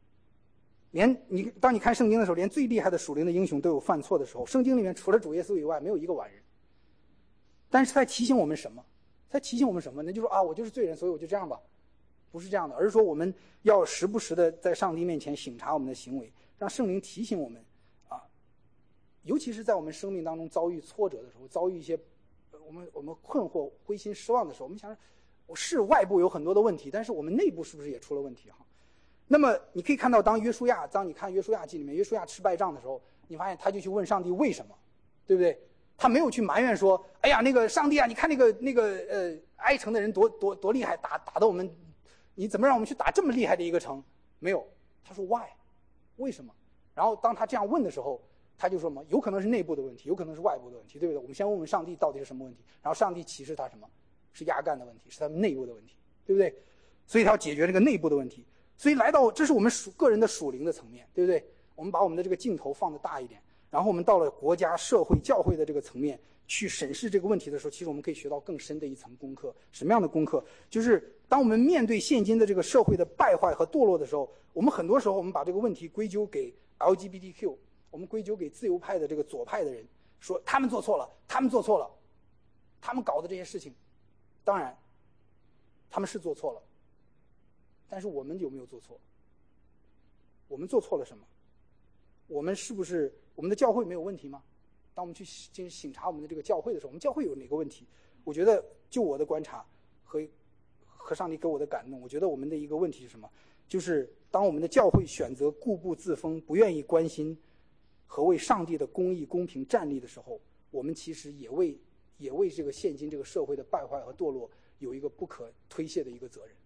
Speaker 1: 当你看圣经的时候，连最厉害的属灵的英雄都有犯错的时候。圣经里面除了主耶稣以外，没有一个完人。但是他提醒我们什么？他提醒我们什么呢？就说啊，我就是罪人，所以我就这样吧，不是这样的，而是说我们要时不时的在上帝面前省察我们的行为，让圣灵提醒我们啊，尤其是在我们生命当中遭遇挫折的时候，遭遇一些我们困惑、灰心、失望的时候，我们想，我是外部有很多的问题，但是我们内部是不是也出了问题哈？那么你可以看到，当你看约书亚记里面，约书亚吃败仗的时候，你发现他就去问上帝为什么，对不对？他没有去埋怨说，哎呀，那个上帝啊，你看那个埃城的人多厉害，打得我们，你怎么让我们去打这么厉害的一个城？没有，他说 why， 为什么？然后当他这样问的时候，他就说什么？有可能是内部的问题，有可能是外部的问题，对不对？我们先问问上帝到底是什么问题，然后上帝启示他什么？是亚干的问题，是他们内部的问题，对不对？所以他要解决这个内部的问题。所以这是我们个人的属灵的层面，对不对？我们把我们的这个镜头放得大一点。然后我们到了国家、社会、教会的这个层面去审视这个问题的时候，其实我们可以学到更深的一层功课。什么样的功课？就是当我们面对现今的这个社会的败坏和堕落的时候，我们很多时候我们把这个问题归咎给 LGBTQ， 我们归咎给自由派的这个左派的人，说他们做错了，他们搞的这些事情，当然他们是做错了，但是我们有没有做错？我们做错了什么？我们是不是我们的教会没有问题吗？当我们去省察我们的这个教会的时候，我们教会有哪个问题？我觉得就我的观察和上帝给我的感动，我觉得我们的一个问题是什么？就是当我们的教会选择固步自封，不愿意关心和为上帝的公义公平站立的时候，我们其实也为这个现今这个社会的败坏和堕落有一个不可推卸的一个责任。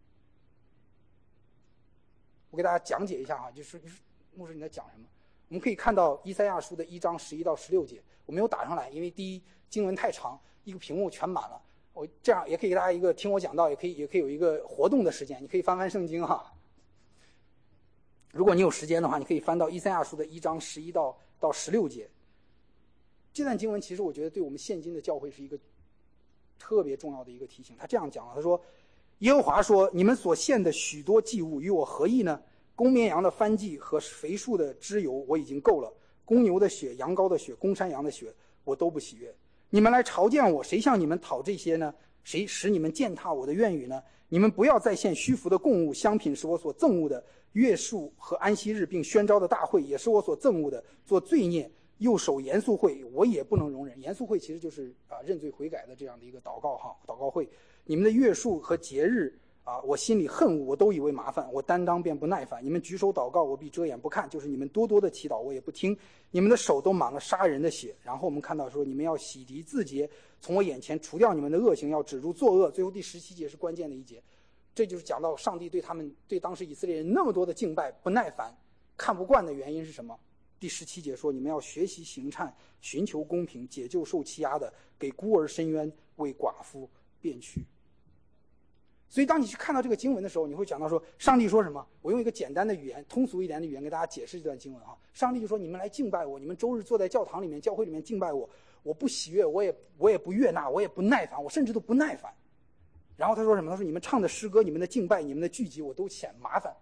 Speaker 1: 我给大家讲解一下啊，就是牧师你在讲什么？我们可以看到以赛亚书的1章11到16节，我没有打上来，因为第一经文太长，一个屏幕全满了。我这样也可以给大家一个听我讲道，也可以有一个活动的时间，你可以翻翻圣经哈。如果你有时间的话，你可以翻到以赛亚书的1章11到16节。这段经文其实我觉得对我们现今的教会是一个特别重要的一个提醒。他这样讲了，他说：“耶和华说，你们所献的许多祭物与我何异呢？公绵羊的燔祭和肥树的脂油我已经够了，公牛的血、羊羔的血、公山羊的血我都不喜悦。你们来朝见我，谁向你们讨这些呢？ 谁使你们践踏我的院宇呢？你们不要再献虚浮的供物，香品是我所憎恶的，月数和安息日并宣召的大会也是我所憎恶的。做罪孽又守严肃会，我也不能容忍。严肃会其实就是认罪悔改的这样的一个祷告会。你们的月数和节日我心里恨恶，我都以为麻烦，我担当便不耐烦。你们举手祷告，我必遮掩不看，就是你们多多的祈祷，我也不听。你们的手都满了杀人的血。然后我们看到说，你们要洗涤自洁，从我眼前除掉你们的恶行，要止住作恶。最后第17节是关键的一节，这就是讲到上帝对当时以色列人那么多的敬拜不耐烦、看不惯的原因是什么？第17节说，你们要学习行善，寻求公平，解救受欺压的，给孤儿伸冤，为寡妇辩屈。所以当你去看到这个经文的时候，你会讲到说，上帝说什么？我用一个简单的语言，通俗一点的语言给大家解释这段经文上帝就说，你们来敬拜我，你们周日坐在教堂里面、教会里面敬拜我，我不喜悦，我也不悦纳，我也不耐烦，我甚至都不耐烦。然后他说什么？他说你们唱的诗歌、你们的敬拜、你们的聚集，我都嫌麻烦。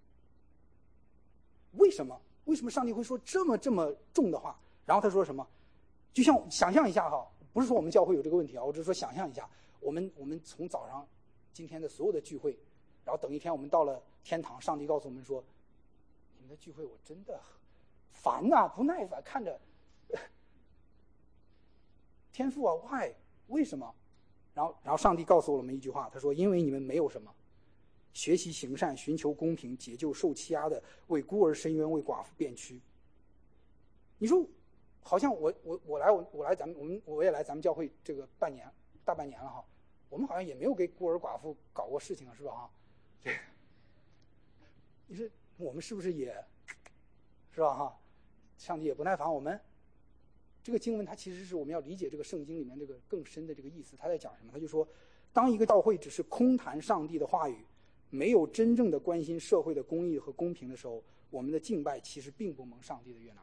Speaker 1: 为什么？为什么上帝会说这么重的话？然后他说什么？就像想象一下不是说我们教会有这个问题我只是说想象一下，我们从早上今天的所有的聚会，然后等一天我们到了天堂，上帝告诉我们说，你们的聚会我真的烦不耐烦，看着天父why 为什么？然后上帝告诉我们一句话，他说，因为你们没有什么，学习行善，寻求公平，解救受欺压的，为孤儿伸冤，为寡妇辩屈。你说好像我也来咱们教会这个大半年了我们好像也没有给孤儿寡妇搞过事情是吧你说我们是不是也是吧上帝也不耐烦我们。这个经文它其实是我们要理解这个圣经里面这个更深的这个意思。他在讲什么？他就说，当一个教会只是空谈上帝的话语，没有真正的关心社会的公义和公平的时候，我们的敬拜其实并不蒙上帝的悦纳。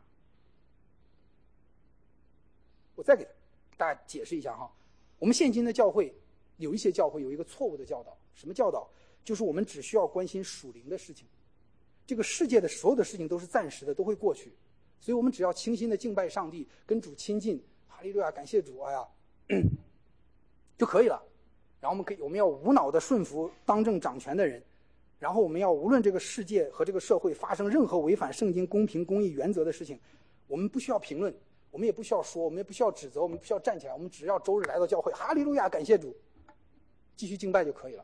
Speaker 1: 我再给大家解释一下我们现今的教会有一些教会有一个错误的教导。什么教导？就是我们只需要关心属灵的事情，这个世界的所有的事情都是暂时的，都会过去，所以我们只要清心的敬拜上帝，跟主亲近，哈利路亚，感谢主就可以了。然后我们要无脑的顺服当政掌权的人，然后我们要无论这个世界和这个社会发生任何违反圣经公平公义原则的事情，我们不需要评论，我们也不需要说，我们也不需要指责，我们不需要站起来，我们只要周日来到教会，哈利路亚，感谢主，继续敬拜就可以了。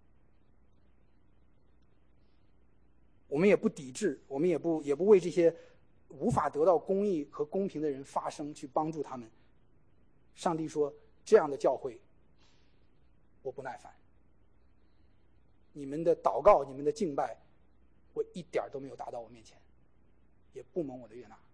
Speaker 1: 我们也不抵制，我们也不为这些无法得到公义和公平的人发声，去帮助他们。上帝说，这样的教会我不耐烦，你们的祷告，你们的敬拜，我一点都没有达到我面前，也不蒙我的悦纳。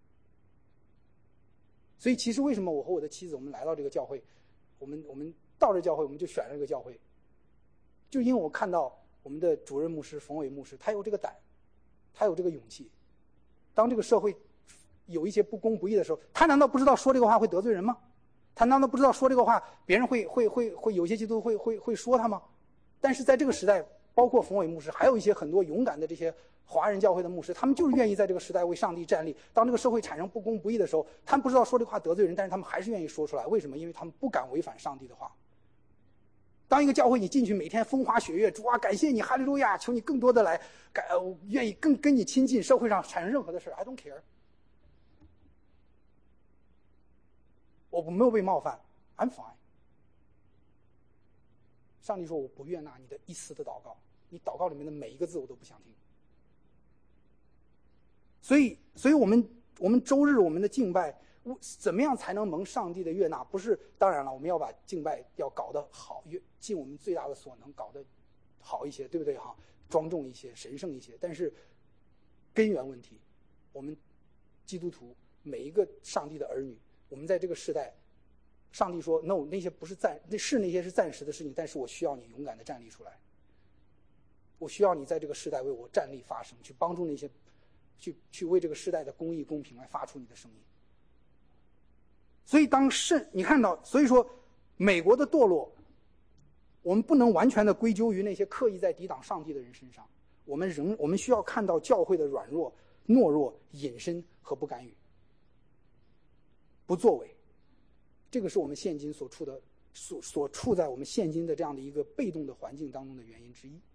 Speaker 1: 所以其实为什么我和我的妻子我们来到这个教会，我们到这教会我们就选了这个教会，就因为我看到我们的主任牧师冯伟牧师，他有这个胆，他有这个勇气。当这个社会有一些不公不义的时候，他难道不知道说这个话会得罪人吗？他难道不知道说这个话别人会有些基督徒会说他吗？但是在这个时代，包括冯伟牧师，还有一些很多勇敢的这些华人教会的牧师，他们就是愿意在这个时代为上帝站立。当这个社会产生不公不义的时候，他们不知道说这个话得罪人，但是他们还是愿意说出来。为什么？因为他们不敢违反上帝的话。当一个教会你进去，每天风花雪月，主啊，感谢你，哈利路亚，求你更多的来，愿意更跟你亲近，社会上产生任何的事 I don't care， 我没有被冒犯 I'm fine。 上帝说，我不悦纳你的一丝的祷告，你祷告里面的每一个字我都不想听。所以我们周日我们的敬拜怎么样才能蒙上帝的悦纳？不是，当然了，我们要把敬拜要搞得好，尽我们最大的所能搞得好一些，对不对庄重一些，神圣一些。但是根源问题，我们基督徒每一个上帝的儿女，我们在这个时代，上帝说 no， 那些是暂时的事情，但是我需要你勇敢的站立出来，我需要你在这个时代为我站立发声，去帮助那些去为这个时代的公义公平来发出你的声音。所以你看到，所以说美国的堕落，我们不能完全的归咎于那些刻意在抵挡上帝的人身上，我们需要看到教会的软弱、懦弱、隐身和不干预、不作为，这个是我们现今所处的所处在我们现今的这样的一个被动的环境当中的原因之一。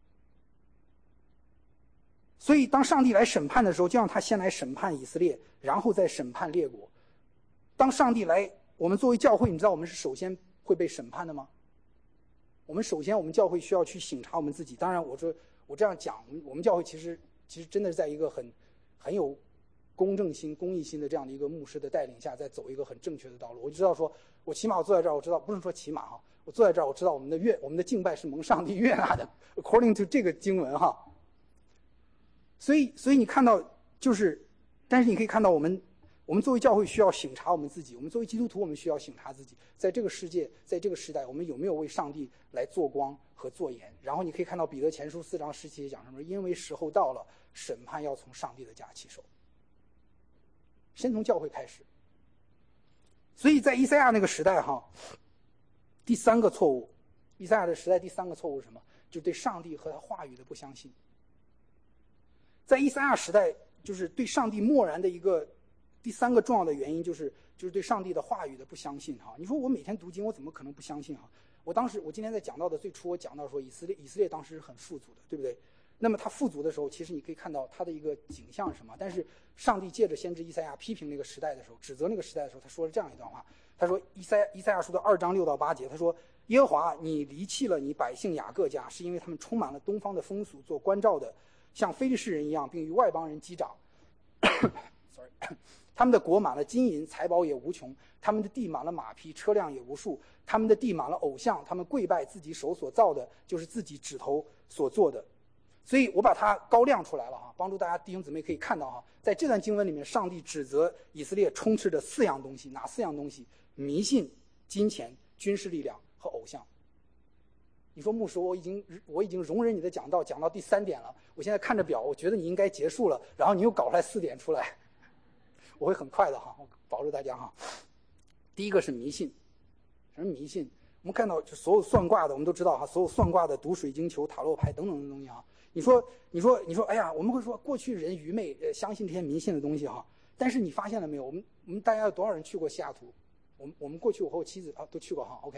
Speaker 1: 所以当上帝来审判的时候，就让他先来审判以色列，然后再审判列国。当上帝来，我们作为教会，你知道我们是首先会被审判的吗？我们首先，我们教会需要去省察我们自己。当然，我这样讲，我们教会其实真的是在一个很有公正心、公益心的这样的一个牧师的带领下，在走一个很正确的道路。我就知道说，我起码我坐在这儿，我知道不是说起码哈，我坐在这儿，我知道我们的敬拜是蒙上帝悦纳的 ，according to 这个经文哈。所以你看到就是，但是你可以看到我们作为教会需要省察我们自己，我们作为基督徒我们需要省察自己，在这个世界，在这个时代，我们有没有为上帝来做光和做盐？然后你可以看到彼得前书4章17节讲什么？因为时候到了，审判要从上帝的家起手，先从教会开始。所以在以赛亚那个时代哈，第三个错误，以赛亚的时代第三个错误是什么？就是对上帝和他话语的不相信。在以赛亚时代，就是对上帝漠然的一个第三个重要的原因，就是对上帝的话语的不相信哈。你说我每天读经，我怎么可能不相信哈？我今天在讲到的最初，我讲到说以色列当时是很富足的，对不对？那么他富足的时候，其实你可以看到他的一个景象是什么？但是上帝借着先知以赛亚批评那个时代的时候，指责那个时代的时候，他说了这样一段话。他说以赛亚书的2章6到8节，他说耶和华，你离弃了你百姓雅各家，是因为他们充满了东方的风俗，做关照的像非利士人一样，并与外邦人击掌。Sorry， 他们的国满了金银，财宝也无穷；他们的地满了马匹，车辆也无数；他们的地满了偶像，他们跪拜自己手所造的，就是自己指头所做的。所以我把它高亮出来了哈，帮助大家弟兄姊妹可以看到哈，在这段经文里面，上帝指责以色列充斥着4样东西，哪4样东西？迷信、金钱、军事力量和偶像。你说牧师，我已经容忍你的讲到第3点了，我现在看着表，我觉得你应该结束了，然后你又搞出来4点出来，我会很快的哈，我保证大家哈。第一个是迷信，什么迷信？我们看到就所有算卦的，我们都知道哈，所有算卦的、读水晶球、塔罗牌等等的东西哈。你说，哎呀，我们会说过去人愚昧，相信这些迷信的东西哈。但是你发现了没有？我们大家有多少人去过西雅图？我们过去我和我妻子都去过哈。OK，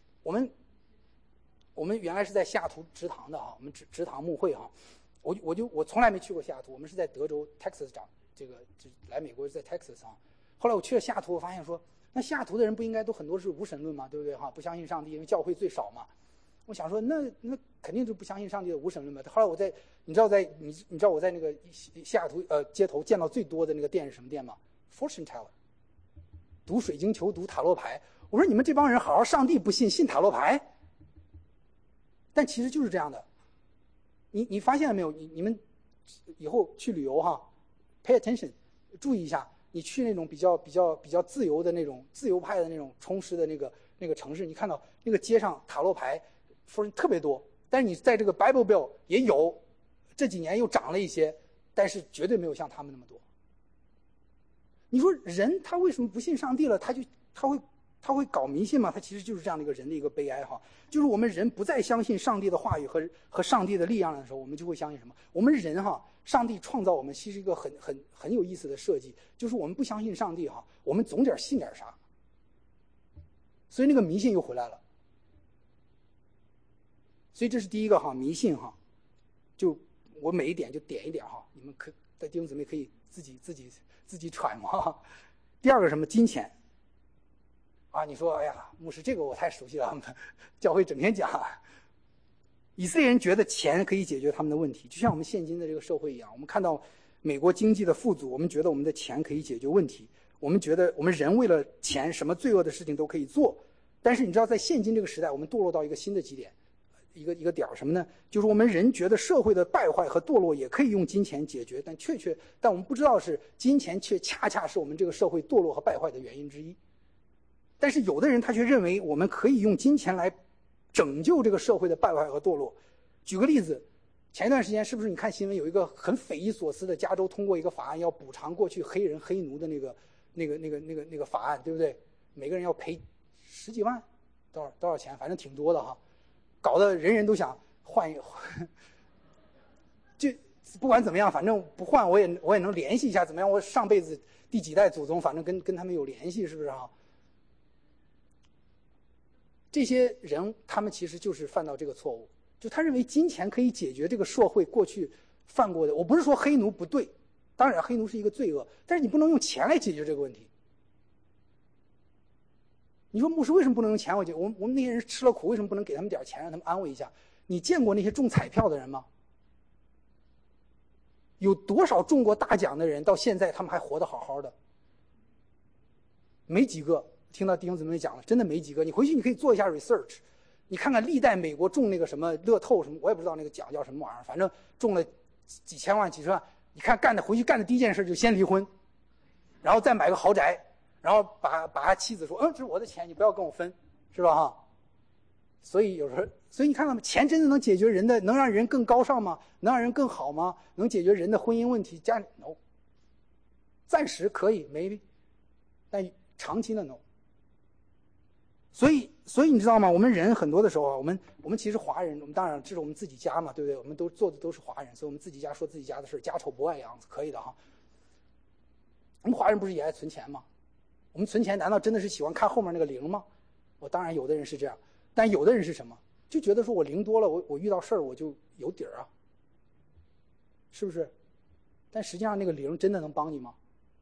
Speaker 1: 我们原来是在西雅图职堂的哈，我们职堂牧会哈。我从来没去过西雅图，我们是在德州 Texas 长，就来美国是在 Texas 哈。后来我去了西雅图，我发现说，那西雅图的人不应该都很多是无神论吗？对不对哈？不相信上帝，因为教会最少嘛。我想说，那肯定就不相信上帝的无神论嘛。后来你知道我在那个西雅图街头见到最多的那个店是什么店吗 ？Fortune Teller， 读水晶球，读塔罗牌。我说你们这帮人好好上帝不信，信塔罗牌。但其实就是这样的，你发现了没有？你们以后去旅游哈 ，pay attention， 注意一下，你去那种比较自由的那种自由派的那种充实的那个城市，你看到那个街上塔罗牌特别多，但是你在这个 Bible Belt 也有，这几年又涨了一些，但是绝对没有像他们那么多。你说人他为什么不信上帝了？他会搞迷信吗？他其实就是这样的一个人的一个悲哀哈，就是我们人不再相信上帝的话语和上帝的力量的时候，我们就会相信什么？我们人哈，上帝创造我们其实一个很有意思的设计，就是我们不相信上帝哈，我们总点信点啥，所以那个迷信又回来了。所以这是第一个哈，迷信哈，就我每一点就点一点哈，你们弟兄姊妹可以自己揣摩哈。第二个什么？金钱。啊，你说，哎呀，牧师，这个我太熟悉了，教会整天讲。以色列人觉得钱可以解决他们的问题，就像我们现今的这个社会一样。我们看到美国经济的富足，我们觉得我们的钱可以解决问题，我们觉得我们人为了钱，什么罪恶的事情都可以做。但是你知道，在现今这个时代，我们堕落到一个新的极点，一个点什么呢？就是我们人觉得社会的败坏和堕落也可以用金钱解决，但我们不知道是金钱却恰恰是我们这个社会堕落和败坏的原因之一。但是有的人他却认为我们可以用金钱来拯救这个社会的败坏和堕落。举个例子，前一段时间是不是你看新闻有一个很匪夷所思的，加州通过一个法案要补偿过去黑人黑奴的那个法案，对不对？每个人要赔10几万，多少钱？反正挺多的哈，搞得人人都想换一就不管怎么样，反正不换我也能联系一下，怎么样？我上辈子第几代祖宗，反正跟他们有联系，是不是哈？ 这些人他们其实就是犯到这个错误，就他认为金钱可以解决这个社会过去犯过的。我不是说黑奴不对，当然黑奴是一个罪恶，但是你不能用钱来解决这个问题。你说牧师为什么不能用钱？我们那些人吃了苦，为什么不能给他们点钱，让他们安慰一下？你见过那些中彩票的人吗？有多少中过大奖的人到现在他们还活得好好的？没几个。听到弟兄姊妹讲了，真的没几个。你回去你可以做一下 research， 你看看历代美国中那个什么乐透什么，我也不知道那个奖叫什么玩意儿，反正中了几千万几十万，你看回去干的第一件事就先离婚，然后再买个豪宅，然后把他妻子说，这是我的钱，你不要跟我分，是吧哈？所以有时候，所以你看到吗？钱真的能解决人的，能让人更高尚吗？能让人更好吗？能解决人的婚姻问题？家里 no， 暂时可以 maybe， 但长期的 no。所以你知道吗？我们人很多的时候啊，我们其实华人，我们当然这是我们自己家嘛，对不对？我们都做的都是华人，所以我们自己家说自己家的事，家丑不外扬，可以的哈。我们华人不是也爱存钱吗？我们存钱难道真的是喜欢看后面那个零吗？当然有的人是这样，但有的人是什么？就觉得说我零多了，我遇到事儿我就有底儿啊，是不是？但实际上那个零真的能帮你吗？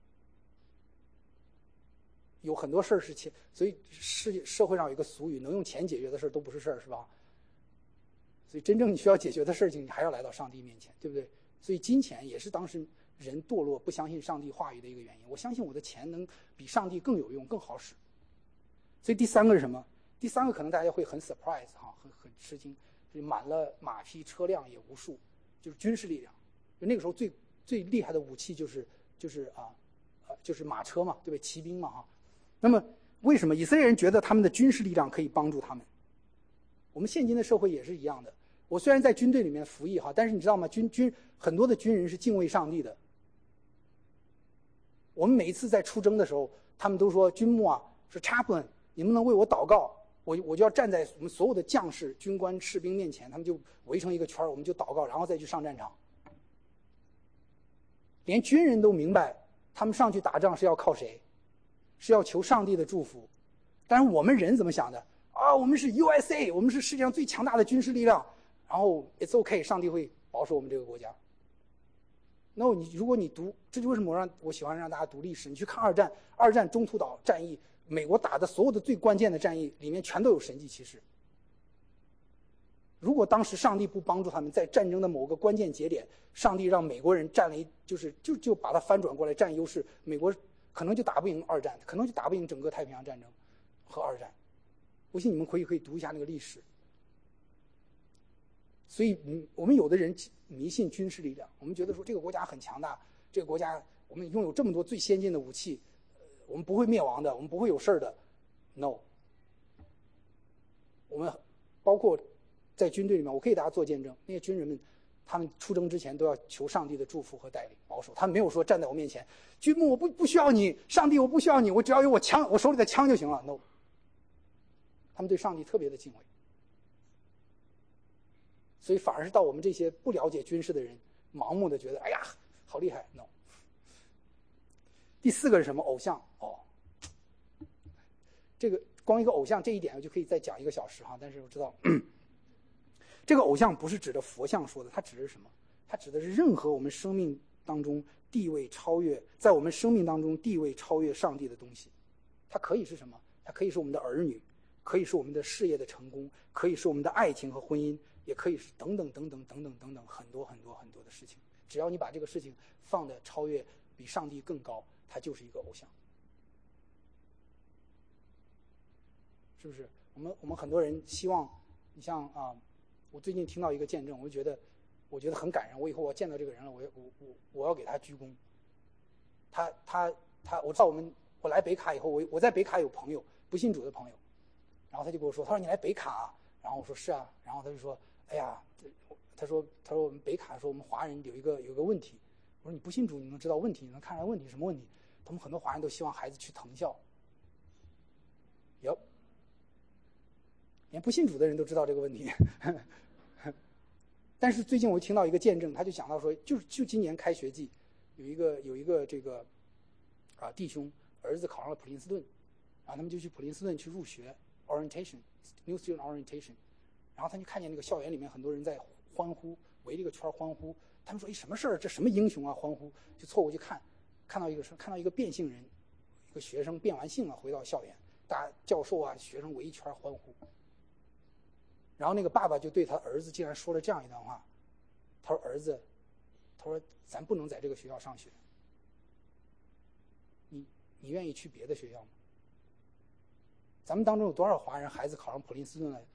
Speaker 1: 有很多事儿是钱，所以社会上有一个俗语，能用钱解决的事儿都不是事儿，是吧？所以真正你需要解决的事情，你还要来到上帝面前，对不对？所以金钱也是当时人堕落不相信上帝话语的一个原因。我相信我的钱能比上帝更有用更好使。所以第三个是什么？第三个可能大家会很 surprise 哈，很吃惊，就是满了马匹车辆也无数，就是军事力量。就那个时候最厉害的武器就是马车嘛，对不对？骑兵嘛哈。那么为什么以色列人觉得他们的军事力量可以帮助他们？我们现今的社会也是一样的。我虽然在军队里面服役哈，但是你知道吗？很多的军人是敬畏上帝的。我们每一次在出征的时候，他们都说军牧啊，说 chaplain， 你们能为我祷告，我就要站在我们所有的将士、军官、士兵面前，他们就围成一个圈，我们就祷告，然后再去上战场。连军人都明白，他们上去打仗是要靠谁？是要求上帝的祝福。但是我们人怎么想的啊？我们是 USA， 我们是世界上最强大的军事力量，然后 it's okay， 上帝会保守我们这个国家。那如果你读，这就为什么我喜欢让大家读历史。你去看二战中途岛战役，美国打的所有的最关键的战役里面全都有神迹奇事。如果当时上帝不帮助他们，在战争的某个关键节点，上帝让美国人占了就把它翻转过来占优势，美国可能就打不赢二战，可能就打不赢整个太平洋战争和二战。我信你们可以读一下那个历史。所以我们有的人迷信军事力量，我们觉得说这个国家很强大，这个国家我们拥有这么多最先进的武器，我们不会灭亡的，我们不会有事的。No， 我们包括在军队里面，我可以给大家做见证，那些军人们他们出征之前都要求上帝的祝福和带领保守，他们没有说站在我面前，军牧我不需要你，上帝我不需要你，我只要有我枪，我手里的枪就行了。 No， 他们对上帝特别的敬畏。所以反而是到我们这些不了解军事的人盲目的觉得哎呀好厉害。 No。 第四个是什么？偶像。这个光一个偶像这一点我就可以再讲1个小时哈，但是我知道这个偶像不是指的佛像说的，它指的是什么？它指的是任何我们生命当中地位超越，在我们生命当中地位超越上帝的东西。它可以是什么？它可以是我们的儿女，可以是我们的事业的成功，可以是我们的爱情和婚姻，也可以是等等等等等等等等很多很多很多的事情。只要你把这个事情放的超越比上帝更高，它就是一个偶像。是不是？我们很多人希望，你像我最近听到一个见证，我觉得很感人。我以后我见到这个人了，我要给他鞠躬。我知道我来北卡以后，我在北卡有朋友不信主的朋友，然后他就跟我说，他说你来北卡啊？然后我说是啊，然后他就说，哎呀，他说我们北卡说我们华人有一个问题。我说你不信主你能知道问题，你能看出来问题什么问题？他们很多华人都希望孩子去藤校。连不信主的人都知道这个问题。但是最近我听到一个见证，他就讲到说，就今年开学季，有一个这个弟兄儿子考上了普林斯顿，然后他们就去普林斯顿去入学 orientation New Student Orientation， 然后他就看见那个校园里面很多人在欢呼，围着一个圈欢呼。他们说：“什么事儿？这什么英雄啊？”欢呼，就凑过去看到一个变性人，一个学生变完性了，回到校园，大家教授啊、学生围一圈欢呼。然后那个爸爸就对他儿子竟然说了这样一段话，他说：“儿子，他说咱不能在这个学校上学，你愿意去别的学校吗？咱们当中有多少华人孩子考上普林斯顿了，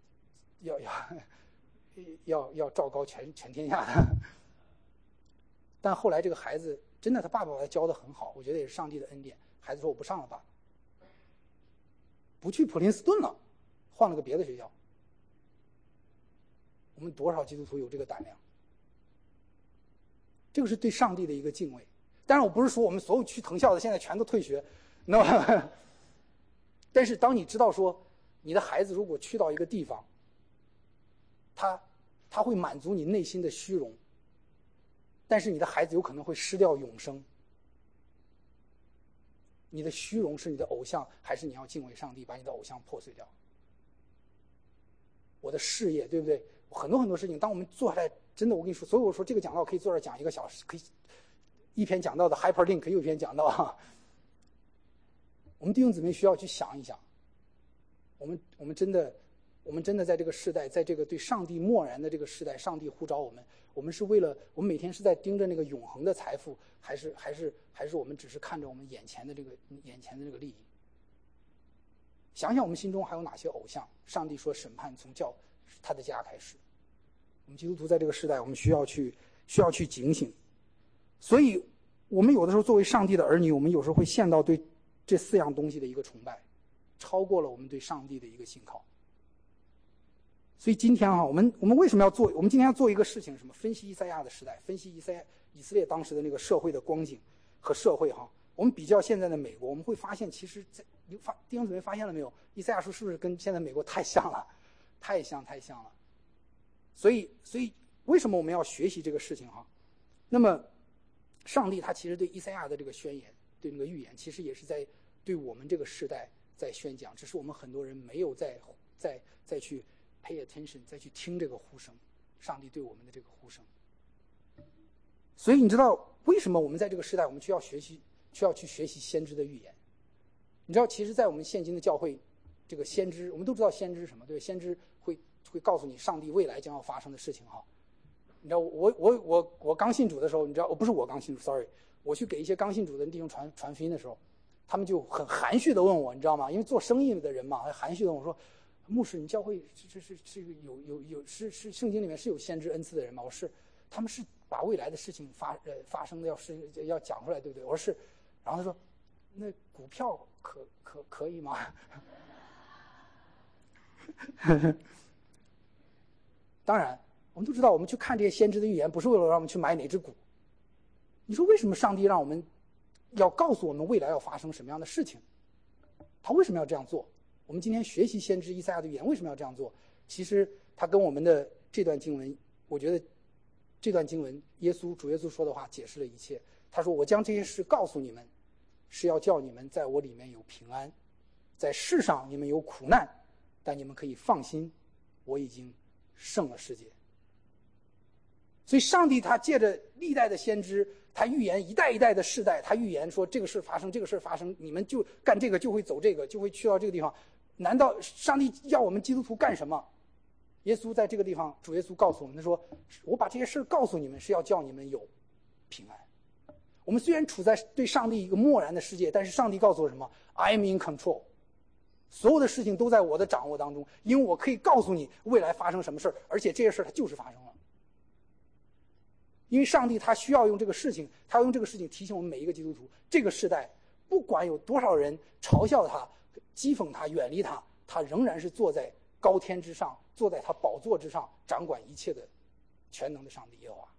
Speaker 1: 要昭告全天下的。”但后来这个孩子真的，他爸爸把他教得很好，我觉得也是上帝的恩典。孩子说：“我不上了，爸爸，不去普林斯顿了，换了个别的学校。”我们多少基督徒有这个胆量？这个是对上帝的一个敬畏。当然，我不是说我们所有去藤校的现在全都退学，那但是当你知道说，你的孩子如果去到一个地方，他会满足你内心的虚荣，但是你的孩子有可能会失掉永生。你的虚荣是你的偶像，还是你要敬畏上帝，把你的偶像破碎掉？我的事业，对不对？很多事情，当我们坐下来，真的，我跟你说，所以我说这个讲道可以坐这儿讲1个小时，可以一篇讲道的 hyperlink 又一篇讲道啊。我们弟兄姊妹需要去想一想，我们真的在这个时代，在这个对上帝漠然的这个时代，上帝呼召我们是为了我们每天是在盯着那个永恒的财富，还是我们只是看着我们眼前的这个利益？想想我们心中还有哪些偶像？上帝说审判从他的家开始。我们基督徒在这个时代，我们需要去警醒。所以我们有的时候作为上帝的儿女，我们有时候会陷到对这4样东西的一个崇拜，超过了我们对上帝的一个信靠。所以今天我们为什么要做？我们今天要做一个事情，什么？分析以赛亚的时代，分析以色列当时的那个社会的光景和社会我们比较现在的美国，我们会发现，其实弟兄姊妹发现了没有？以赛亚书是不是跟现在美国太像了？太像了。所以为什么我们要学习这个事情那么上帝他其实对以赛亚的这个宣言，对那个预言，其实也是在对我们这个时代在宣讲，只是我们很多人没有再去 pay attention， 再去听这个呼声，上帝对我们的这个呼声。所以你知道为什么我们在这个时代，我们需要去学习先知的预言？你知道，其实在我们现今的教会，这个先知，我们都知道先知是什么，对，先知会告诉你上帝未来将要发生的事情你知道，我刚信主的时候，你知道，不是我刚信主 ，sorry， 我去给一些刚信主的弟兄传福音的时候，他们就很含蓄的问我，你知道吗？因为做生意的人嘛，含蓄的问我说：“牧师，你教会是有圣经里面是有先知恩赐的人吗？”我是，他们是把未来的事情发生的要讲出来，对不对？我说是，然后他说：“那股票可以吗？”当然，我们都知道，我们去看这些先知的预言，不是为了让我们去买哪只股。你说为什么上帝让我们要告诉我们未来要发生什么样的事情？他为什么要这样做？我们今天学习先知以赛亚的预言，为什么要这样做？其实他跟我们的这段经文，我觉得这段经文主耶稣说的话解释了一切。他说：“我将这些事告诉你们，是要叫你们在我里面有平安，在世上你们有苦难，但你们可以放心，我已经胜了世界。”所以上帝他借着历代的先知，他预言一代一代的世代，他预言说这个事发生，这个事发生，你们就干这个，就会走这个，就会去到这个地方。难道上帝要我们基督徒干什么？耶稣在这个地方，主耶稣告诉我们，他说：“我把这些事告诉你们，是要叫你们有平安。”我们虽然处在对上帝一个漠然的世界，但是上帝告诉我什么 ？I am in control， 所有的事情都在我的掌握当中，因为我可以告诉你未来发生什么事，而且这些事它就是发生了。因为上帝他需要用这个事情，他要用这个事情提醒我们每一个基督徒，这个时代不管有多少人嘲笑他、讥讽他、远离他，他仍然是坐在高天之上，坐在他宝座之上，掌管一切的全能的上帝耶和华。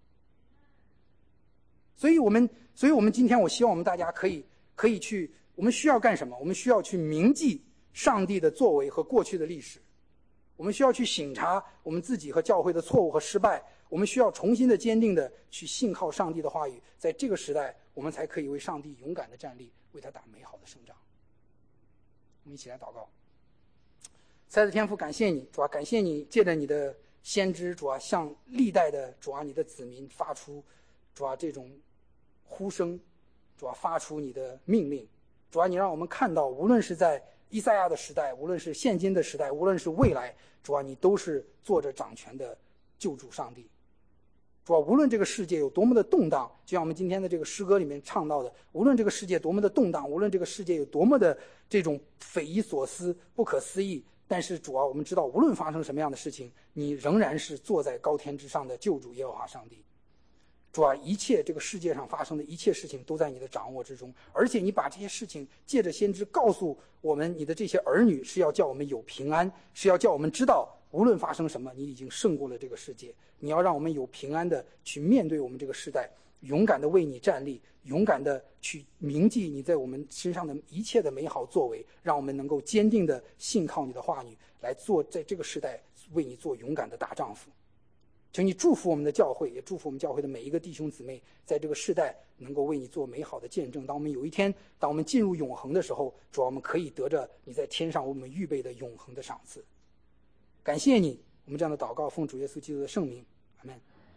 Speaker 1: 所以我们今天，我希望我们大家可以去，我们需要干什么？我们需要去铭记上帝的作为和过去的历史，我们需要去省察我们自己和教会的错误和失败，我们需要重新的坚定的去信靠上帝的话语，在这个时代，我们才可以为上帝勇敢的站立，为他打美好的胜仗。我们一起来祷告。 赛的天父，感谢你，主啊，感谢你借着你的先知，主啊，向历代的主啊你的子民发出主啊这种呼声，主啊发出你的命令，主啊你让我们看到，无论是在以赛亚的时代，无论是现今的时代，无论是未来，主啊你都是做着掌权的救主上帝。主啊，无论这个世界有多么的动荡，就像我们今天的这个诗歌里面唱到的，无论这个世界多么的动荡，无论这个世界有多么的这种匪夷所思、不可思议，但是主啊，我们知道，无论发生什么样的事情，你仍然是坐在高天之上的救主耶和华上帝。主啊，一切这个世界上发生的一切事情都在你的掌握之中，而且你把这些事情借着先知告诉我们，你的这些儿女是要叫我们有平安，是要叫我们知道无论发生什么，你已经胜过了这个世界。你要让我们有平安的去面对我们这个时代，勇敢的为你站立，勇敢的去铭记你在我们身上的一切的美好作为，让我们能够坚定的信靠你的话语，来做在这个时代为你做勇敢的大丈夫。求你祝福我们的教会，也祝福我们教会的每一个弟兄姊妹，在这个世代能够为你做美好的见证。当我们有一天，当我们进入永恒的时候，主啊，我们可以得着你在天上为我们预备的永恒的赏赐。感谢你，我们这样的祷告奉主耶稣基督的圣名。